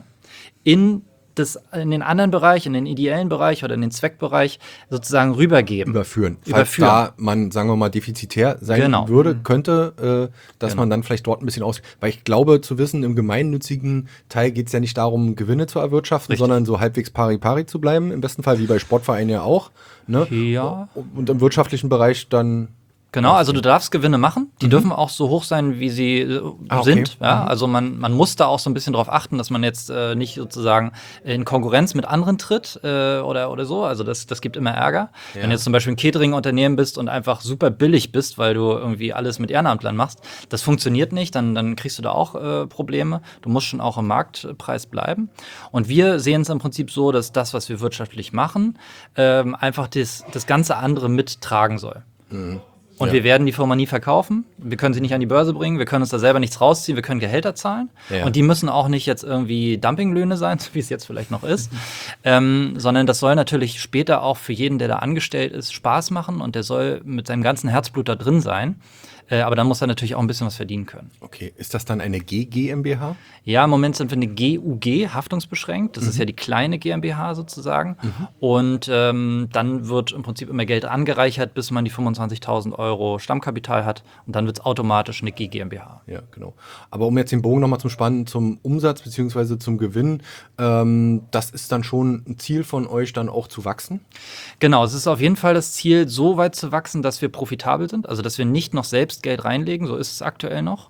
in den anderen Bereich, in den ideellen Bereich oder in den Zweckbereich sozusagen rübergeben. Überführen. Falls da man, sagen wir mal, defizitär sein würde, könnte, dass man dann vielleicht dort ein bisschen weil ich glaube zu wissen, im gemeinnützigen Teil geht es ja nicht darum, Gewinne zu erwirtschaften, sondern so halbwegs pari-pari zu bleiben, im besten Fall, wie bei Sportvereinen ja auch. Ne? Ja. Und im wirtschaftlichen Bereich dann... Genau, also du darfst Gewinne machen. Die dürfen auch so hoch sein, wie sie sind. Ja? Also man muss da auch so ein bisschen drauf achten, dass man jetzt nicht sozusagen in Konkurrenz mit anderen tritt oder so. Also das gibt immer Ärger. Ja. Wenn du jetzt zum Beispiel ein Catering-Unternehmen bist und einfach super billig bist, weil du irgendwie alles mit Ehrenamtlern machst, das funktioniert nicht, dann kriegst du da auch Probleme. Du musst schon auch im Marktpreis bleiben. Und wir sehen es im Prinzip so, dass das, was wir wirtschaftlich machen, einfach das ganze andere mittragen soll. Und wir werden die Firma nie verkaufen. Wir können sie nicht an die Börse bringen. Wir können uns da selber nichts rausziehen. Wir können Gehälter zahlen. Ja. Und die müssen auch nicht jetzt irgendwie Dumpinglöhne sein, so wie es jetzt vielleicht noch ist. Sondern das soll natürlich später auch für jeden, der da angestellt ist, Spaß machen. Und der soll mit seinem ganzen Herzblut da drin sein. Aber dann muss er natürlich auch ein bisschen was verdienen können. Okay, ist das dann eine GmbH? Ja, im Moment sind wir eine GUG, haftungsbeschränkt. Das ist ja die kleine GmbH sozusagen. Und dann wird im Prinzip immer Geld angereichert, bis man die 25.000 Euro Stammkapital hat. Und dann wird es automatisch eine GmbH. Ja, genau. Aber um jetzt den Bogen nochmal zum Spannen, zum Umsatz bzw. zum Gewinn, das ist dann schon ein Ziel von euch, dann auch zu wachsen? Genau, es ist auf jeden Fall das Ziel, so weit zu wachsen, dass wir profitabel sind. Also, dass wir nicht noch selbst Geld reinlegen. So ist es aktuell noch.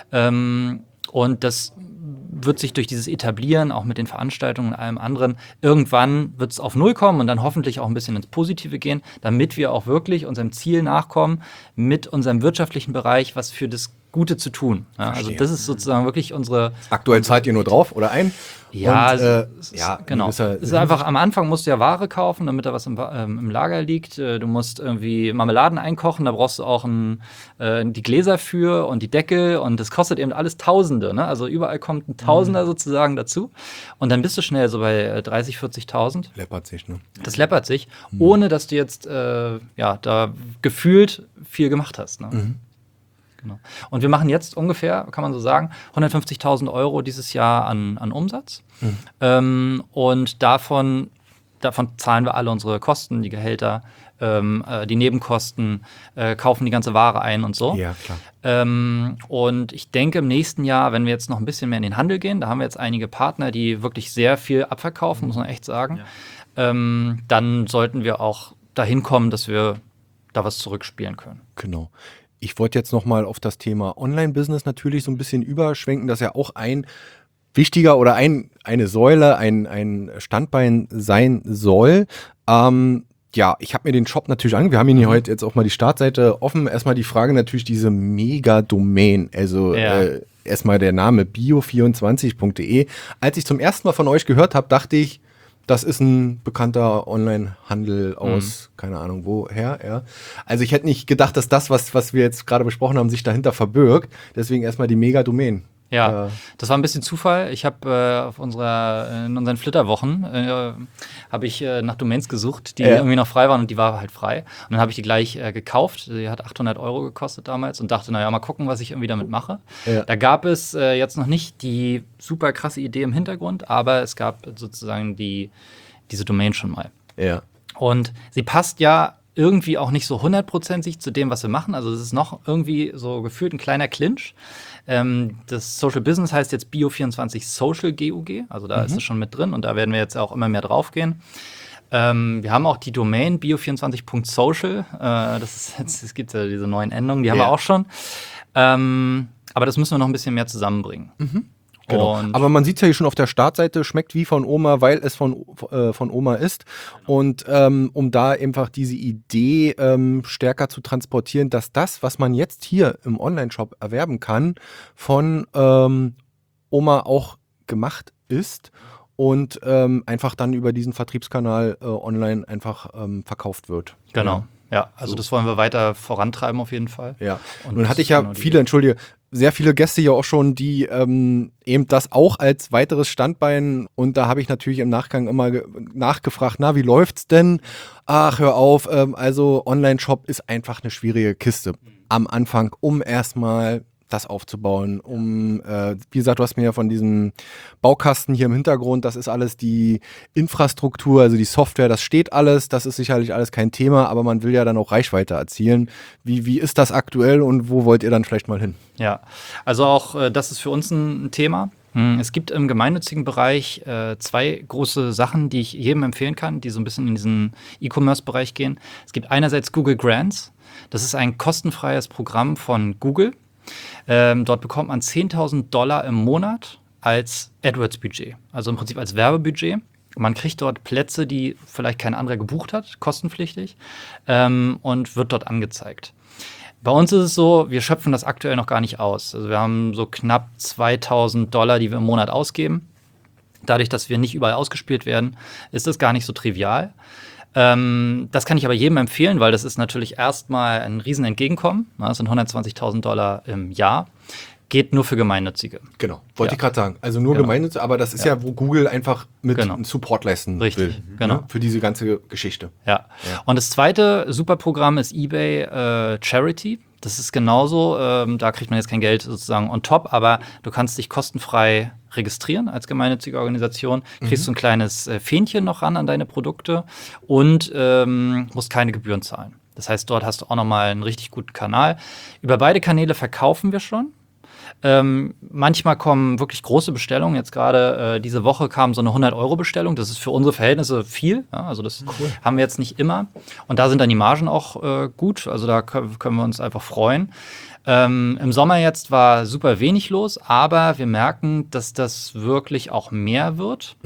Und das wird sich durch dieses Etablieren, auch mit den Veranstaltungen und allem anderen, irgendwann wird es auf Null kommen und dann hoffentlich auch ein bisschen ins Positive gehen, damit wir auch wirklich unserem Ziel nachkommen, mit unserem wirtschaftlichen Bereich was für das Gute zu tun. Ja, also das ist sozusagen wirklich unsere... Aktuell zahlt ihr nur drauf oder ein? Ja, Und, genau. Es ist einfach, am Anfang musst du ja Ware kaufen, damit da was im Lager liegt. Du musst irgendwie Marmeladen einkochen, da brauchst du auch die Gläser für und die Deckel und das kostet eben alles Tausende. Ne? Also überall kommt ein Tausender sozusagen dazu. Und dann bist du schnell so bei 30.000, 40.000. Läppert sich, ne? Das läppert sich, ohne dass du jetzt da gefühlt viel gemacht hast. Ne? Genau. Und wir machen jetzt ungefähr, kann man so sagen, 150.000 Euro dieses Jahr an Umsatz. Und davon zahlen wir alle unsere Kosten, die Gehälter, die Nebenkosten, kaufen die ganze Ware ein und so. Ja, klar. Und ich denke, im nächsten Jahr, wenn wir jetzt noch ein bisschen mehr in den Handel gehen, da haben wir jetzt einige Partner, die wirklich sehr viel abverkaufen, muss man echt sagen, dann sollten wir auch dahin kommen, dass wir da was zurückspielen können. Genau. Ich wollte jetzt noch mal auf das Thema Online-Business natürlich so ein bisschen überschwenken, das ja auch ein wichtiger oder eine Säule, ein Standbein sein soll. Ja, ich habe mir den Shop natürlich angeguckt. Wir haben hier heute jetzt auch mal die Startseite offen. Erstmal die Frage natürlich diese Mega-Domain. Also erstmal der Name bio24.de. Als ich zum ersten Mal von euch gehört habe, dachte ich, das ist ein bekannter Online-Handel aus, keine Ahnung woher, ja. Also ich hätte nicht gedacht, dass das, was wir jetzt gerade besprochen haben, sich dahinter verbirgt. Deswegen erstmal die Mega-Domain. Ja, das war ein bisschen Zufall. Ich habe in unseren Flitterwochen habe ich nach Domains gesucht, die irgendwie noch frei waren und die war halt frei. Und dann habe ich die gleich gekauft. Die hat 800 Euro gekostet damals und dachte, naja, mal gucken, was ich irgendwie damit mache. Ja. Da gab es jetzt noch nicht die super krasse Idee im Hintergrund, aber es gab sozusagen diese Domain schon mal. Ja. Und sie passt ja irgendwie auch nicht so 100%ig zu dem, was wir machen. Also es ist noch irgendwie so gefühlt ein kleiner Clinch. Das Social Business heißt jetzt Bio24 Social GUG, also da ist es schon mit drin und da werden wir jetzt auch immer mehr drauf gehen. Wir haben auch die Domain bio24.social, es gibt ja diese neuen Endungen, die haben wir auch schon. Aber das müssen wir noch ein bisschen mehr zusammenbringen. Genau. Aber man sieht es ja hier schon auf der Startseite, schmeckt wie von Oma, weil es von Oma ist. Und um da einfach diese Idee stärker zu transportieren, dass das, was man jetzt hier im Online-Shop erwerben kann, von Oma auch gemacht ist und einfach dann über diesen Vertriebskanal online einfach verkauft wird. Genau. Ja, also das wollen wir weiter vorantreiben auf jeden Fall. Ja, und nun hatte ich ja sehr viele Gäste ja auch schon, die eben das auch als weiteres Standbein, und da habe ich natürlich im Nachgang immer nachgefragt, na, wie läuft's denn? Ach, hör auf, also Online-Shop ist einfach eine schwierige Kiste am Anfang, um erstmal das aufzubauen, wie gesagt, du hast mir ja von diesem Baukasten hier im Hintergrund, das ist alles die Infrastruktur, also die Software, das steht alles, das ist sicherlich alles kein Thema, aber man will ja dann auch Reichweite erzielen. Wie ist das aktuell und wo wollt ihr dann vielleicht mal hin? Ja, also auch das ist für uns ein Thema. Es gibt im gemeinnützigen Bereich 2 große Sachen, die ich jedem empfehlen kann, die so ein bisschen in diesen E-Commerce-Bereich gehen. Es gibt einerseits Google Grants. Das ist ein kostenfreies Programm von Google. Dort bekommt man $10.000 im Monat als AdWords-Budget, also im Prinzip als Werbebudget. Man kriegt dort Plätze, die vielleicht kein anderer gebucht hat, kostenpflichtig, und wird dort angezeigt. Bei uns ist es so, wir schöpfen das aktuell noch gar nicht aus. Also wir haben so knapp $2.000, die wir im Monat ausgeben. Dadurch, dass wir nicht überall ausgespielt werden, ist das gar nicht so trivial. Das kann ich aber jedem empfehlen, weil das ist natürlich erstmal ein riesen Entgegenkommen. Das sind $120.000 im Jahr. Geht nur für Gemeinnützige. Genau, wollte ich gerade sagen. Also nur Gemeinnützige, aber das ist ja, wo Google einfach mit Support leisten will. Genau. Ne? Für diese ganze Geschichte. Ja. Und das zweite Superprogramm ist eBay Charity. Das ist genauso. Da kriegt man jetzt kein Geld sozusagen on top, aber du kannst dich kostenfrei registrieren als gemeinnützige Organisation, kriegst so ein kleines Fähnchen noch ran an deine Produkte und musst keine Gebühren zahlen. Das heißt, dort hast du auch nochmal einen richtig guten Kanal. Über beide Kanäle verkaufen wir schon. Manchmal kommen wirklich große Bestellungen. Jetzt gerade diese Woche kam so eine 100-Euro-Bestellung. Das ist für unsere Verhältnisse viel. Ja, also das haben wir jetzt nicht immer. Und da sind dann die Margen auch gut. Also da können wir uns einfach freuen. Im Sommer jetzt war super wenig los, aber wir merken, dass das wirklich auch mehr wird.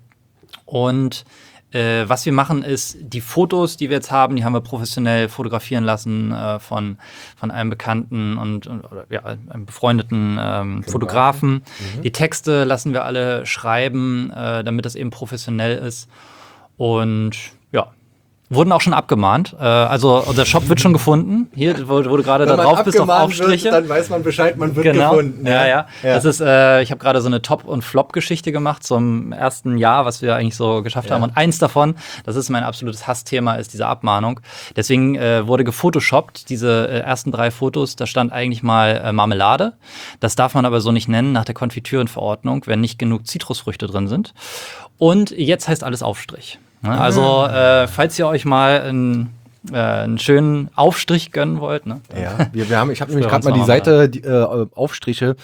Und was wir machen ist, die Fotos, die wir jetzt haben, die haben wir professionell fotografieren lassen von einem bekannten und einem befreundeten Fotografen. Die Texte lassen wir alle schreiben, damit das eben professionell ist. Und ja, wurden auch schon abgemahnt. Also unser Shop wird schon gefunden. Hier, wo du gerade da drauf bist, auf Aufstriche. Dann weiß man Bescheid, man wird gefunden. Ja. Das ist, ich habe gerade so eine Top- und Flop-Geschichte gemacht zum ersten Jahr, was wir eigentlich so geschafft haben. Und eins davon, das ist mein absolutes Hassthema, ist diese Abmahnung. Deswegen wurde gefotoshoppt, diese ersten 3 Fotos, da stand eigentlich mal Marmelade. Das darf man aber so nicht nennen nach der Konfitürenverordnung, wenn nicht genug Zitrusfrüchte drin sind. Und jetzt heißt alles Aufstrich. Also, falls ihr euch mal einen schönen Aufstrich gönnen wollt. Ne? Ja, ich habe nämlich gerade mal die Seite Aufstriche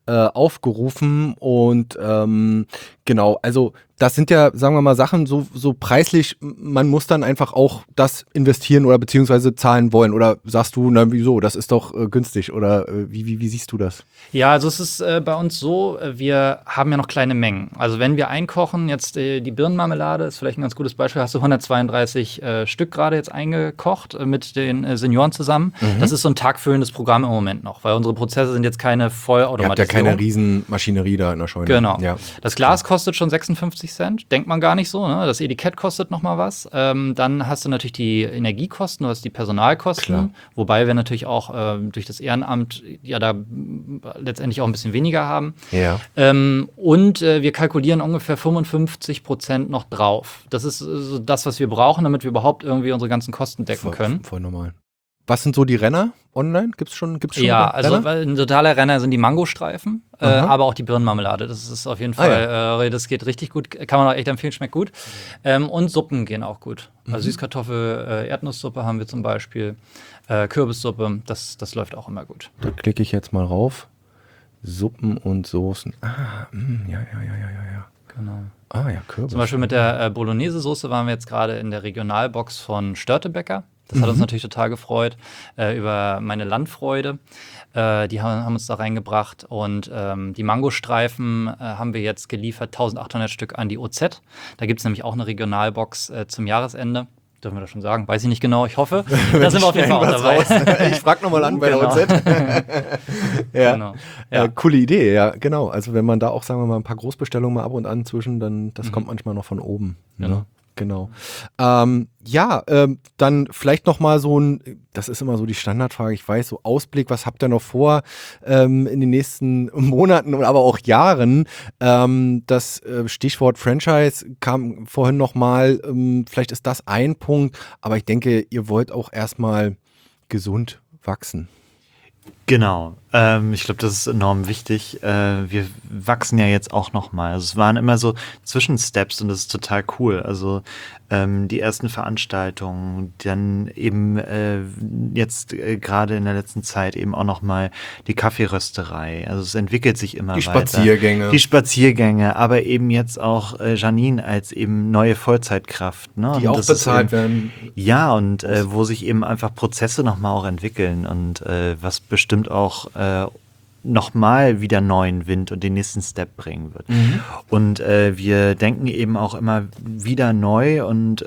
aufgerufen und genau, also das sind ja, sagen wir mal, Sachen so preislich, man muss dann einfach auch das investieren oder beziehungsweise zahlen wollen. Oder sagst du, na wieso, das ist doch günstig oder wie siehst du das? Ja, also es ist bei uns so, wir haben ja noch kleine Mengen. Also wenn wir einkochen, jetzt die Birnenmarmelade ist vielleicht ein ganz gutes Beispiel, hast du 132 Stück gerade jetzt eingekocht mit den Senioren zusammen. Das ist so ein tagfüllendes Programm im Moment noch, weil unsere Prozesse sind jetzt keine Vollautomatisierung. Ihr habt ja keine Riesenmaschinerie da in der Scheune. Genau. Ja. Das Glas kostet schon 56 Cent, denkt man gar nicht so. Ne? Das Etikett kostet noch mal was. Dann hast du natürlich die Energiekosten, du hast die Personalkosten. Klar. Wobei wir natürlich auch durch das Ehrenamt ja da letztendlich auch ein bisschen weniger haben. Ja. Und wir kalkulieren ungefähr 55% noch drauf. Das ist so das, was wir brauchen, damit wir überhaupt irgendwie unsere ganzen Kosten decken können. Voll normal. Was sind so die Renner online? Gibt's schon ja, also Renner? ein totaler Renner sind die Mangostreifen, aber auch die Birnenmarmelade. Das ist auf jeden Fall, das geht richtig gut. Kann man auch echt empfehlen, schmeckt gut. Und Suppen gehen auch gut. Also Süßkartoffel, Erdnusssuppe haben wir zum Beispiel, Kürbissuppe, das läuft auch immer gut. Da klicke ich jetzt mal rauf. Suppen und Soßen. Ja. Genau. Ah ja, Kürbis. Zum Beispiel mit der Bolognese-Soße waren wir jetzt gerade in der Regionalbox von Störtebecker. Das hat uns natürlich total gefreut, über meine Landfreude. Die haben uns da reingebracht. Und die Mangostreifen haben wir jetzt geliefert, 1800 Stück an die OZ. Da gibt es nämlich auch eine Regionalbox zum Jahresende. Dürfen wir das schon sagen? Weiß ich nicht genau, ich hoffe. Da sind wir auf jeden Fall auch dabei. Ich frage nochmal an bei der OZ. Ja. Genau. Ja. Coole Idee, ja, genau. Also wenn man da auch, sagen wir mal, ein paar Großbestellungen mal ab und an zwischen, dann das kommt manchmal noch von oben. Ne? Genau. Dann vielleicht noch mal so das ist immer so die Standardfrage, ich weiß, so Ausblick, was habt ihr noch vor in den nächsten Monaten, aber auch Jahren? Das Stichwort Franchise kam vorhin noch mal, vielleicht ist das ein Punkt, aber ich denke, ihr wollt auch erstmal gesund wachsen. Genau. Ich glaube, das ist enorm wichtig. Wir wachsen ja jetzt auch noch mal. Also es waren immer so Zwischensteps und das ist total cool. Also die ersten Veranstaltungen, dann eben jetzt gerade in der letzten Zeit eben auch noch mal die Kaffeerösterei. Also es entwickelt sich immer weiter. Die Spaziergänge, aber eben jetzt auch Janine als eben neue Vollzeitkraft. Ne? Die und auch bezahlt werden. Ja, und wo sich eben einfach Prozesse noch mal auch entwickeln und was bestimmt auch nochmal wieder neuen Wind und den nächsten Step bringen wird. Und wir denken eben auch immer wieder neu und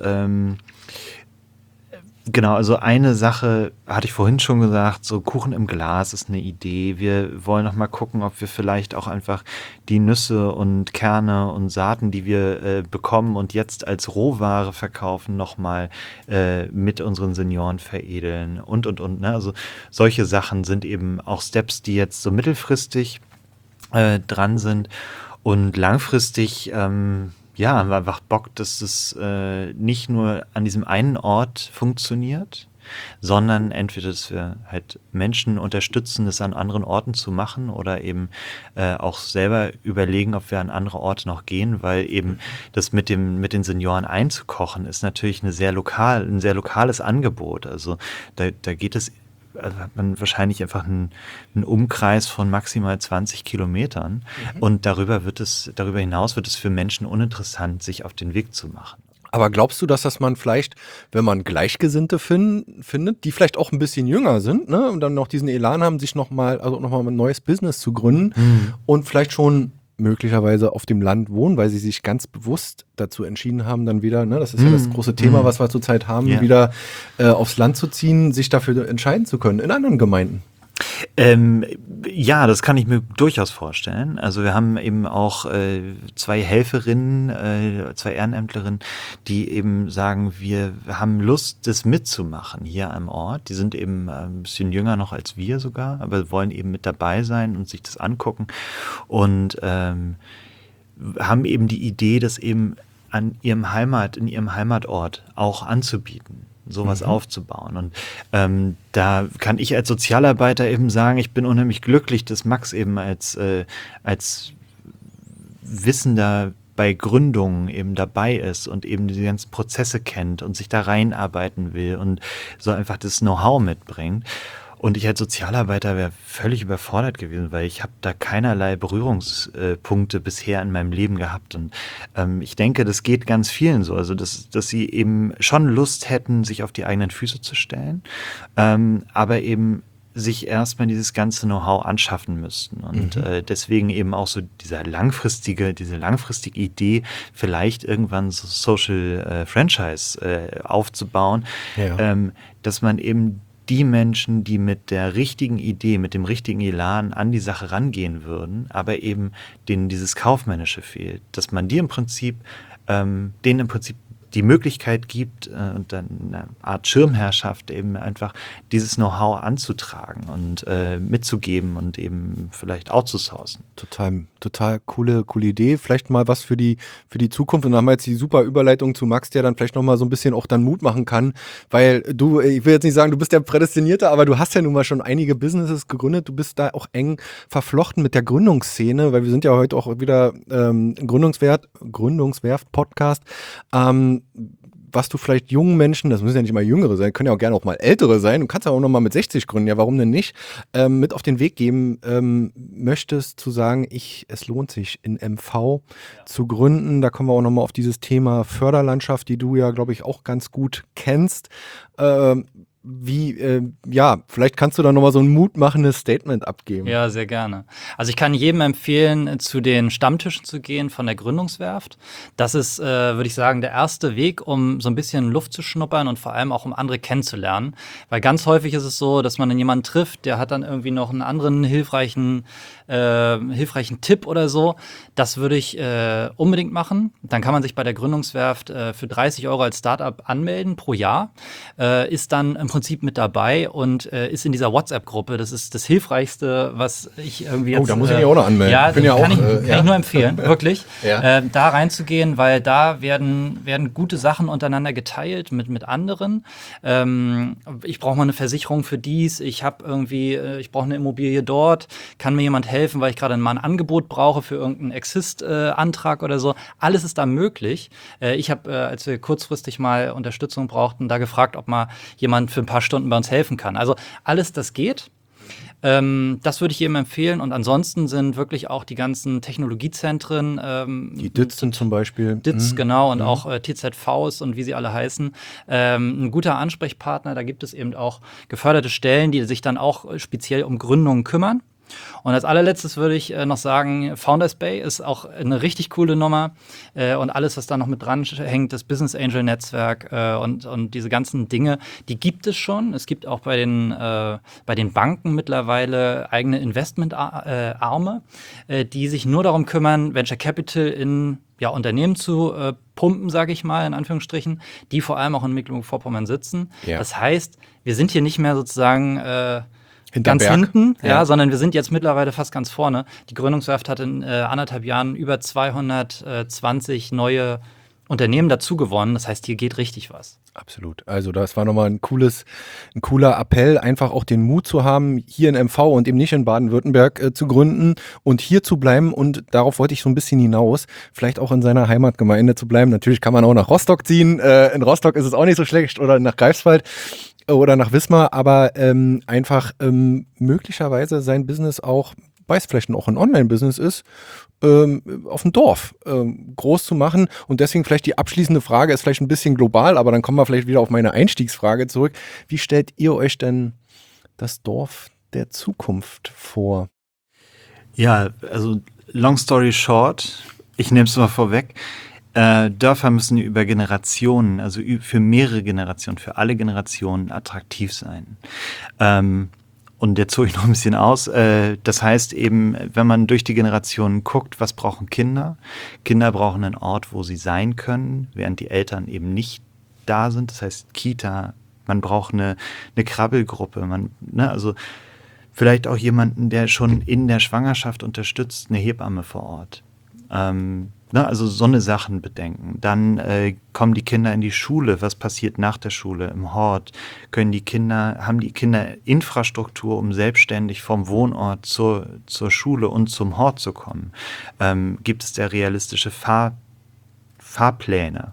genau, also eine Sache hatte ich vorhin schon gesagt, so Kuchen im Glas ist eine Idee. Wir wollen noch mal gucken, ob wir vielleicht auch einfach die Nüsse und Kerne und Saaten, die wir bekommen und jetzt als Rohware verkaufen, noch mal mit unseren Senioren veredeln und. Ne? Also solche Sachen sind eben auch Steps, die jetzt so mittelfristig dran sind und langfristig haben wir einfach Bock, dass es nicht nur an diesem einen Ort funktioniert, sondern entweder, dass wir halt Menschen unterstützen, das an anderen Orten zu machen oder eben auch selber überlegen, ob wir an andere Orte noch gehen, weil eben das mit den Senioren einzukochen ist natürlich ein sehr lokales Angebot. Also da geht es, also hat man wahrscheinlich einfach einen Umkreis von maximal 20 Kilometern und darüber hinaus wird es für Menschen uninteressant, sich auf den Weg zu machen. Aber glaubst du, dass man vielleicht, wenn man Gleichgesinnte findet, die vielleicht auch ein bisschen jünger sind, ne, und dann noch diesen Elan haben, sich nochmal ein neues Business zu gründen und vielleicht schon möglicherweise auf dem Land wohnen, weil sie sich ganz bewusst dazu entschieden haben, dann wieder, ne, das ist ja das große Thema, was wir zurzeit haben, wieder aufs Land zu ziehen, sich dafür entscheiden zu können in anderen Gemeinden? Ja, das kann ich mir durchaus vorstellen. Also wir haben eben auch zwei Helferinnen, zwei Ehrenämtlerinnen, die eben sagen, wir haben Lust, das mitzumachen hier am Ort. Die sind eben ein bisschen jünger noch als wir sogar, aber wollen eben mit dabei sein und sich das angucken und haben eben die Idee, das eben in ihrem Heimatort auch anzubieten, sowas aufzubauen. Und da kann ich als Sozialarbeiter eben sagen, ich bin unheimlich glücklich, dass Max eben als Wissender bei Gründungen eben dabei ist und eben die ganzen Prozesse kennt und sich da reinarbeiten will und so einfach das Know-how mitbringt. Und ich als Sozialarbeiter wäre völlig überfordert gewesen, weil ich habe da keinerlei Berührungspunkte bisher in meinem Leben gehabt. Und ich denke, das geht ganz vielen so. Also, dass sie eben schon Lust hätten, sich auf die eigenen Füße zu stellen, aber eben sich erstmal dieses ganze Know-how anschaffen müssten. Und deswegen eben auch so diese langfristige Idee, vielleicht irgendwann so Social Franchise aufzubauen, dass man eben die Menschen, die mit der richtigen Idee, mit dem richtigen Elan an die Sache rangehen würden, aber eben denen dieses Kaufmännische fehlt, dass man denen im Prinzip die Möglichkeit gibt und dann eine Art Schirmherrschaft eben einfach dieses Know-how anzutragen und mitzugeben und eben vielleicht outzusourcen. Total coole Idee. Vielleicht mal was für die Zukunft. Und dann haben wir jetzt die super Überleitung zu Max, der dann vielleicht nochmal so ein bisschen auch dann Mut machen kann, weil du, ich will jetzt nicht sagen, du bist der Prädestinierte, aber du hast ja nun mal schon einige Businesses gegründet. Du bist da auch eng verflochten mit der Gründungsszene, weil wir sind ja heute auch wieder Gründungswerft-Podcast. Was du vielleicht jungen Menschen, das müssen ja nicht mal Jüngere sein, können ja auch gerne auch mal Ältere sein, du kannst ja auch noch mal mit 60 gründen, ja warum denn nicht, mit auf den Weg geben möchtest, zu sagen, es lohnt sich in MV zu gründen. Da kommen wir auch noch mal auf dieses Thema Förderlandschaft, die du ja, glaube ich, auch ganz gut kennst. Vielleicht kannst du da nochmal so ein mutmachendes Statement abgeben. Ja, sehr gerne. Also ich kann jedem empfehlen, zu den Stammtischen zu gehen von der Gründungswerft. Das ist, würde ich sagen, der erste Weg, um so ein bisschen Luft zu schnuppern und vor allem auch um andere kennenzulernen. Weil ganz häufig ist es so, dass man dann jemanden trifft, der hat dann irgendwie noch einen anderen hilfreichen Tipp oder so. Das würde ich unbedingt machen. Dann kann man sich bei der Gründungswerft für 30 € als Startup anmelden pro Jahr. Ist dann im Prinzip mit dabei und ist in dieser WhatsApp-Gruppe. Das ist das Hilfreichste, was ich irgendwie jetzt... Oh, da muss ich mich auch noch anmelden. Ja, kann ich nur empfehlen, wirklich. Da reinzugehen, weil da werden gute Sachen untereinander geteilt mit anderen. Ich brauche mal eine Versicherung für dies. Ich brauche eine Immobilie dort. Kann mir jemand helfen, weil ich gerade mal ein Angebot brauche für irgendeinen Exist-Antrag oder so. Alles ist da möglich. Ich habe, als wir kurzfristig mal Unterstützung brauchten, da gefragt, ob mal jemand für ein paar Stunden bei uns helfen kann. Also alles, das geht. Das würde ich jedem empfehlen. Und ansonsten sind wirklich auch die ganzen Technologiezentren. Die DITZ sind zum Beispiel. DITZ, genau. Und auch TZVs und wie sie alle heißen. Ein guter Ansprechpartner. Da gibt es eben auch geförderte Stellen, die sich dann auch speziell um Gründungen kümmern. Und als allerletztes würde ich noch sagen, Founders Bay ist auch eine richtig coole Nummer und alles, was da noch mit dran hängt, das Business Angel Netzwerk und diese ganzen Dinge, die gibt es schon. Es gibt auch bei den Banken mittlerweile eigene Investmentarme, die sich nur darum kümmern, Venture Capital in Unternehmen zu pumpen, sage ich mal, in Anführungsstrichen, die vor allem auch in Mecklenburg-Vorpommern sitzen. Ja. Das heißt, wir sind hier nicht mehr sozusagen ganz hinten, sondern wir sind jetzt mittlerweile fast ganz vorne. Die Gründungswerft hat in 1,5 Jahren über 220 neue Unternehmen dazu gewonnen. Das heißt, hier geht richtig was. Absolut. Also das war nochmal ein cooler Appell, einfach auch den Mut zu haben, hier in MV und eben nicht in Baden-Württemberg zu gründen und hier zu bleiben. Und darauf wollte ich so ein bisschen hinaus, vielleicht auch in seiner Heimatgemeinde zu bleiben. Natürlich kann man auch nach Rostock ziehen. In Rostock ist es auch nicht so schlecht oder nach Greifswald oder nach Wismar, aber einfach möglicherweise sein Business auch, weil es vielleicht auch ein Online-Business ist, auf dem Dorf groß zu machen. Und deswegen vielleicht die abschließende Frage ist vielleicht ein bisschen global, aber dann kommen wir vielleicht wieder auf meine Einstiegsfrage zurück. Wie stellt ihr euch denn das Dorf der Zukunft vor? Ja, also long story short, ich nehme es mal vorweg, Dörfer müssen über Generationen, also für mehrere Generationen, für alle Generationen attraktiv sein. Und jetzt hole ich noch ein bisschen aus. Das heißt eben, wenn man durch die Generationen guckt, was brauchen Kinder? Kinder brauchen einen Ort, wo sie sein können, während die Eltern eben nicht da sind. Das heißt Kita, man braucht eine Krabbelgruppe, also vielleicht auch jemanden, der schon in der Schwangerschaft unterstützt, eine Hebamme vor Ort. Also so eine Sachen bedenken. Dann kommen die Kinder in die Schule. Was passiert nach der Schule im Hort? Haben die Kinder Infrastruktur, um selbstständig vom Wohnort zur Schule und zum Hort zu kommen? Gibt es da realistische Fahrpläne?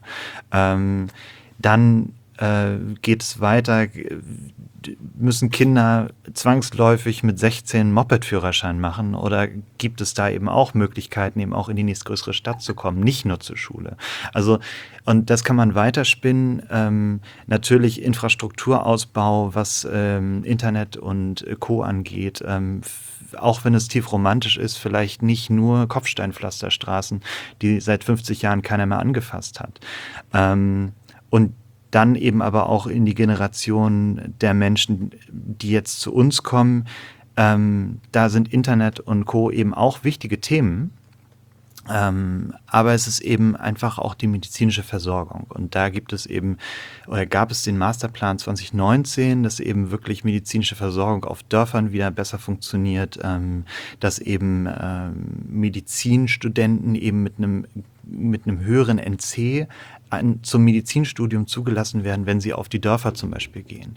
Dann geht es weiter. Müssen Kinder zwangsläufig mit 16 Moped-Führerschein machen oder gibt es da eben auch Möglichkeiten, eben auch in die nächstgrößere Stadt zu kommen, nicht nur zur Schule? Also, und das kann man weiterspinnen. Natürlich Infrastrukturausbau, was Internet und Co. angeht, auch wenn es tief romantisch ist, vielleicht nicht nur Kopfsteinpflasterstraßen, die seit 50 Jahren keiner mehr angefasst hat. Und dann eben aber auch in die Generation der Menschen, die jetzt zu uns kommen. Da sind Internet und Co. eben auch wichtige Themen. Aber es ist eben einfach auch die medizinische Versorgung. Und da gab es den Masterplan 2019, dass eben wirklich medizinische Versorgung auf Dörfern wieder besser funktioniert, dass eben Medizinstudenten eben mit einem höheren NC zum Medizinstudium zugelassen werden, wenn sie auf die Dörfer zum Beispiel gehen.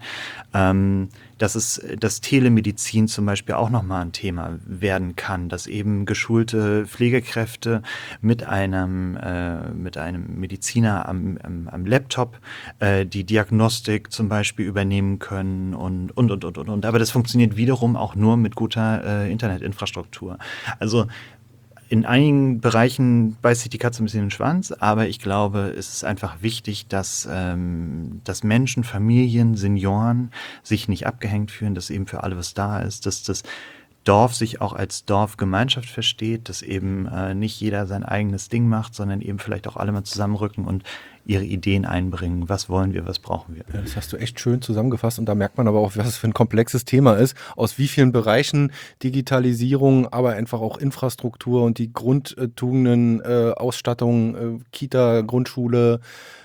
Dass Telemedizin zum Beispiel auch nochmal ein Thema werden kann, dass eben geschulte Pflegekräfte mit einem Mediziner am Laptop die Diagnostik zum Beispiel übernehmen können und. Aber das funktioniert wiederum auch nur mit guter Internetinfrastruktur. Also in einigen Bereichen beißt sich die Katze ein bisschen in den Schwanz, aber ich glaube, es ist einfach wichtig, dass Menschen, Familien, Senioren sich nicht abgehängt fühlen, dass eben für alle was da ist, dass das Dorf sich auch als Dorfgemeinschaft versteht, dass eben nicht jeder sein eigenes Ding macht, sondern eben vielleicht auch alle mal zusammenrücken und ihre Ideen einbringen. Was wollen wir, was brauchen wir? Ja, das hast du echt schön zusammengefasst und da merkt man aber auch, was es für ein komplexes Thema ist, aus wie vielen Bereichen Digitalisierung, aber einfach auch Infrastruktur und die Grundtugenden, Ausstattung, Kita, Grundschule,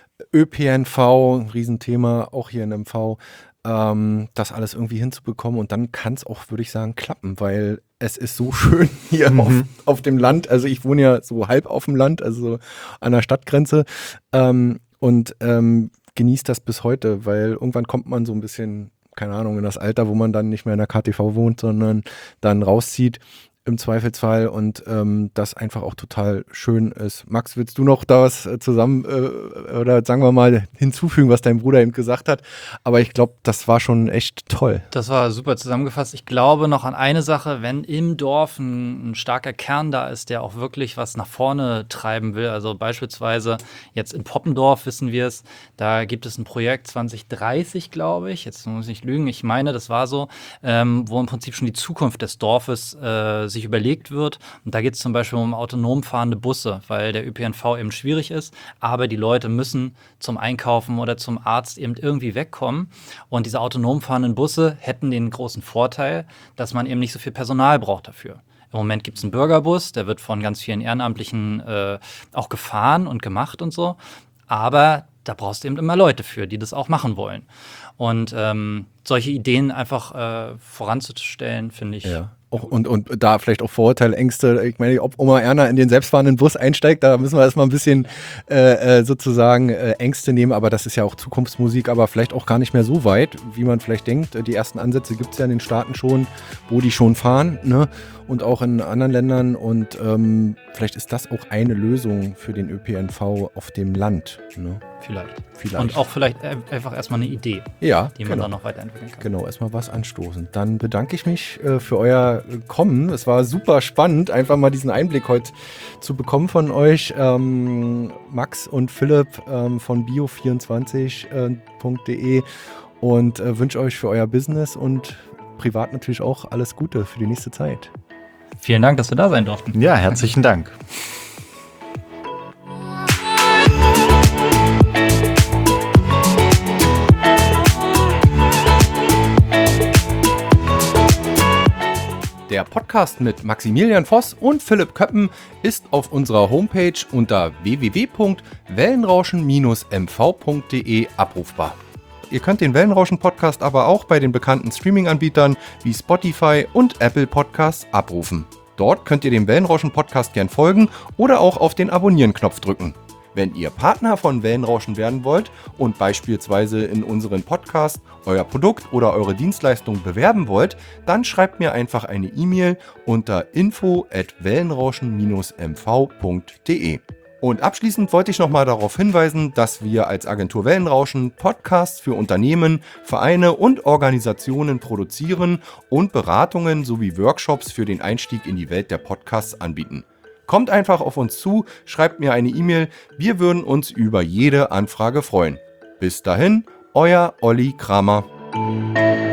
ÖPNV, ein Riesenthema, auch hier in MV, das alles irgendwie hinzubekommen und dann kann es auch, würde ich sagen, klappen, weil es ist so schön hier auf dem Land. Also ich wohne ja so halb auf dem Land, also an der Stadtgrenze und genieße das bis heute, weil irgendwann kommt man so ein bisschen, keine Ahnung, in das Alter, wo man dann nicht mehr in der KTV wohnt, sondern dann rauszieht im Zweifelsfall und das einfach auch total schön ist. Max, willst du noch da was zusammen oder sagen wir mal hinzufügen, was dein Bruder eben gesagt hat? Aber ich glaube, das war schon echt toll. Das war super zusammengefasst. Ich glaube noch an eine Sache, wenn im Dorf ein starker Kern da ist, der auch wirklich was nach vorne treiben will. Also beispielsweise jetzt in Poppendorf wissen wir es, da gibt es ein Projekt 2030, glaube ich. Jetzt muss ich nicht lügen, ich meine, das war so, wo im Prinzip schon die Zukunft des Dorfes sich überlegt wird. Und da geht es zum Beispiel um autonom fahrende Busse, weil der ÖPNV eben schwierig ist, aber die Leute müssen zum Einkaufen oder zum Arzt eben irgendwie wegkommen. Und diese autonom fahrenden Busse hätten den großen Vorteil, dass man eben nicht so viel Personal braucht dafür. Im Moment gibt es einen Bürgerbus, der wird von ganz vielen Ehrenamtlichen auch gefahren und gemacht und so. Aber da brauchst du eben immer Leute für, die das auch machen wollen. Und solche Ideen einfach voranzustellen, finde ich Und da vielleicht auch Vorurteile, Ängste. Ich meine, ob Oma Erna in den selbstfahrenden Bus einsteigt, da müssen wir erstmal ein bisschen sozusagen Ängste nehmen. Aber das ist ja auch Zukunftsmusik, aber vielleicht auch gar nicht mehr so weit, wie man vielleicht denkt. Die ersten Ansätze gibt es ja in den Staaten schon, wo die schon fahren, ne? Und auch in anderen Ländern. Und vielleicht ist das auch eine Lösung für den ÖPNV auf dem Land. Ne? Vielleicht. Und auch vielleicht einfach erstmal eine Idee, die man dann noch weiterentwickeln kann. Genau, erstmal was anstoßen. Dann bedanke ich mich für euer Kommen. Es war super spannend, einfach mal diesen Einblick heute zu bekommen von euch. Max und Philipp von bio24.de und wünsche euch für euer Business und privat natürlich auch alles Gute für die nächste Zeit. Vielen Dank, dass wir da sein durften. Ja, herzlichen Dank. Der Podcast mit Maximilian Voss und Philipp Köppen ist auf unserer Homepage unter www.wellenrauschen-mv.de abrufbar. Ihr könnt den Wellenrauschen-Podcast aber auch bei den bekannten Streaming-Anbietern wie Spotify und Apple Podcasts abrufen. Dort könnt ihr dem Wellenrauschen-Podcast gern folgen oder auch auf den Abonnieren-Knopf drücken. Wenn ihr Partner von Wellenrauschen werden wollt und beispielsweise in unseren Podcast euer Produkt oder eure Dienstleistung bewerben wollt, dann schreibt mir einfach eine E-Mail unter info@wellenrauschen-mv.de. Und abschließend wollte ich nochmal darauf hinweisen, dass wir als Agentur Wellenrauschen Podcasts für Unternehmen, Vereine und Organisationen produzieren und Beratungen sowie Workshops für den Einstieg in die Welt der Podcasts anbieten. Kommt einfach auf uns zu, schreibt mir eine E-Mail, wir würden uns über jede Anfrage freuen. Bis dahin, euer Olli Kramer.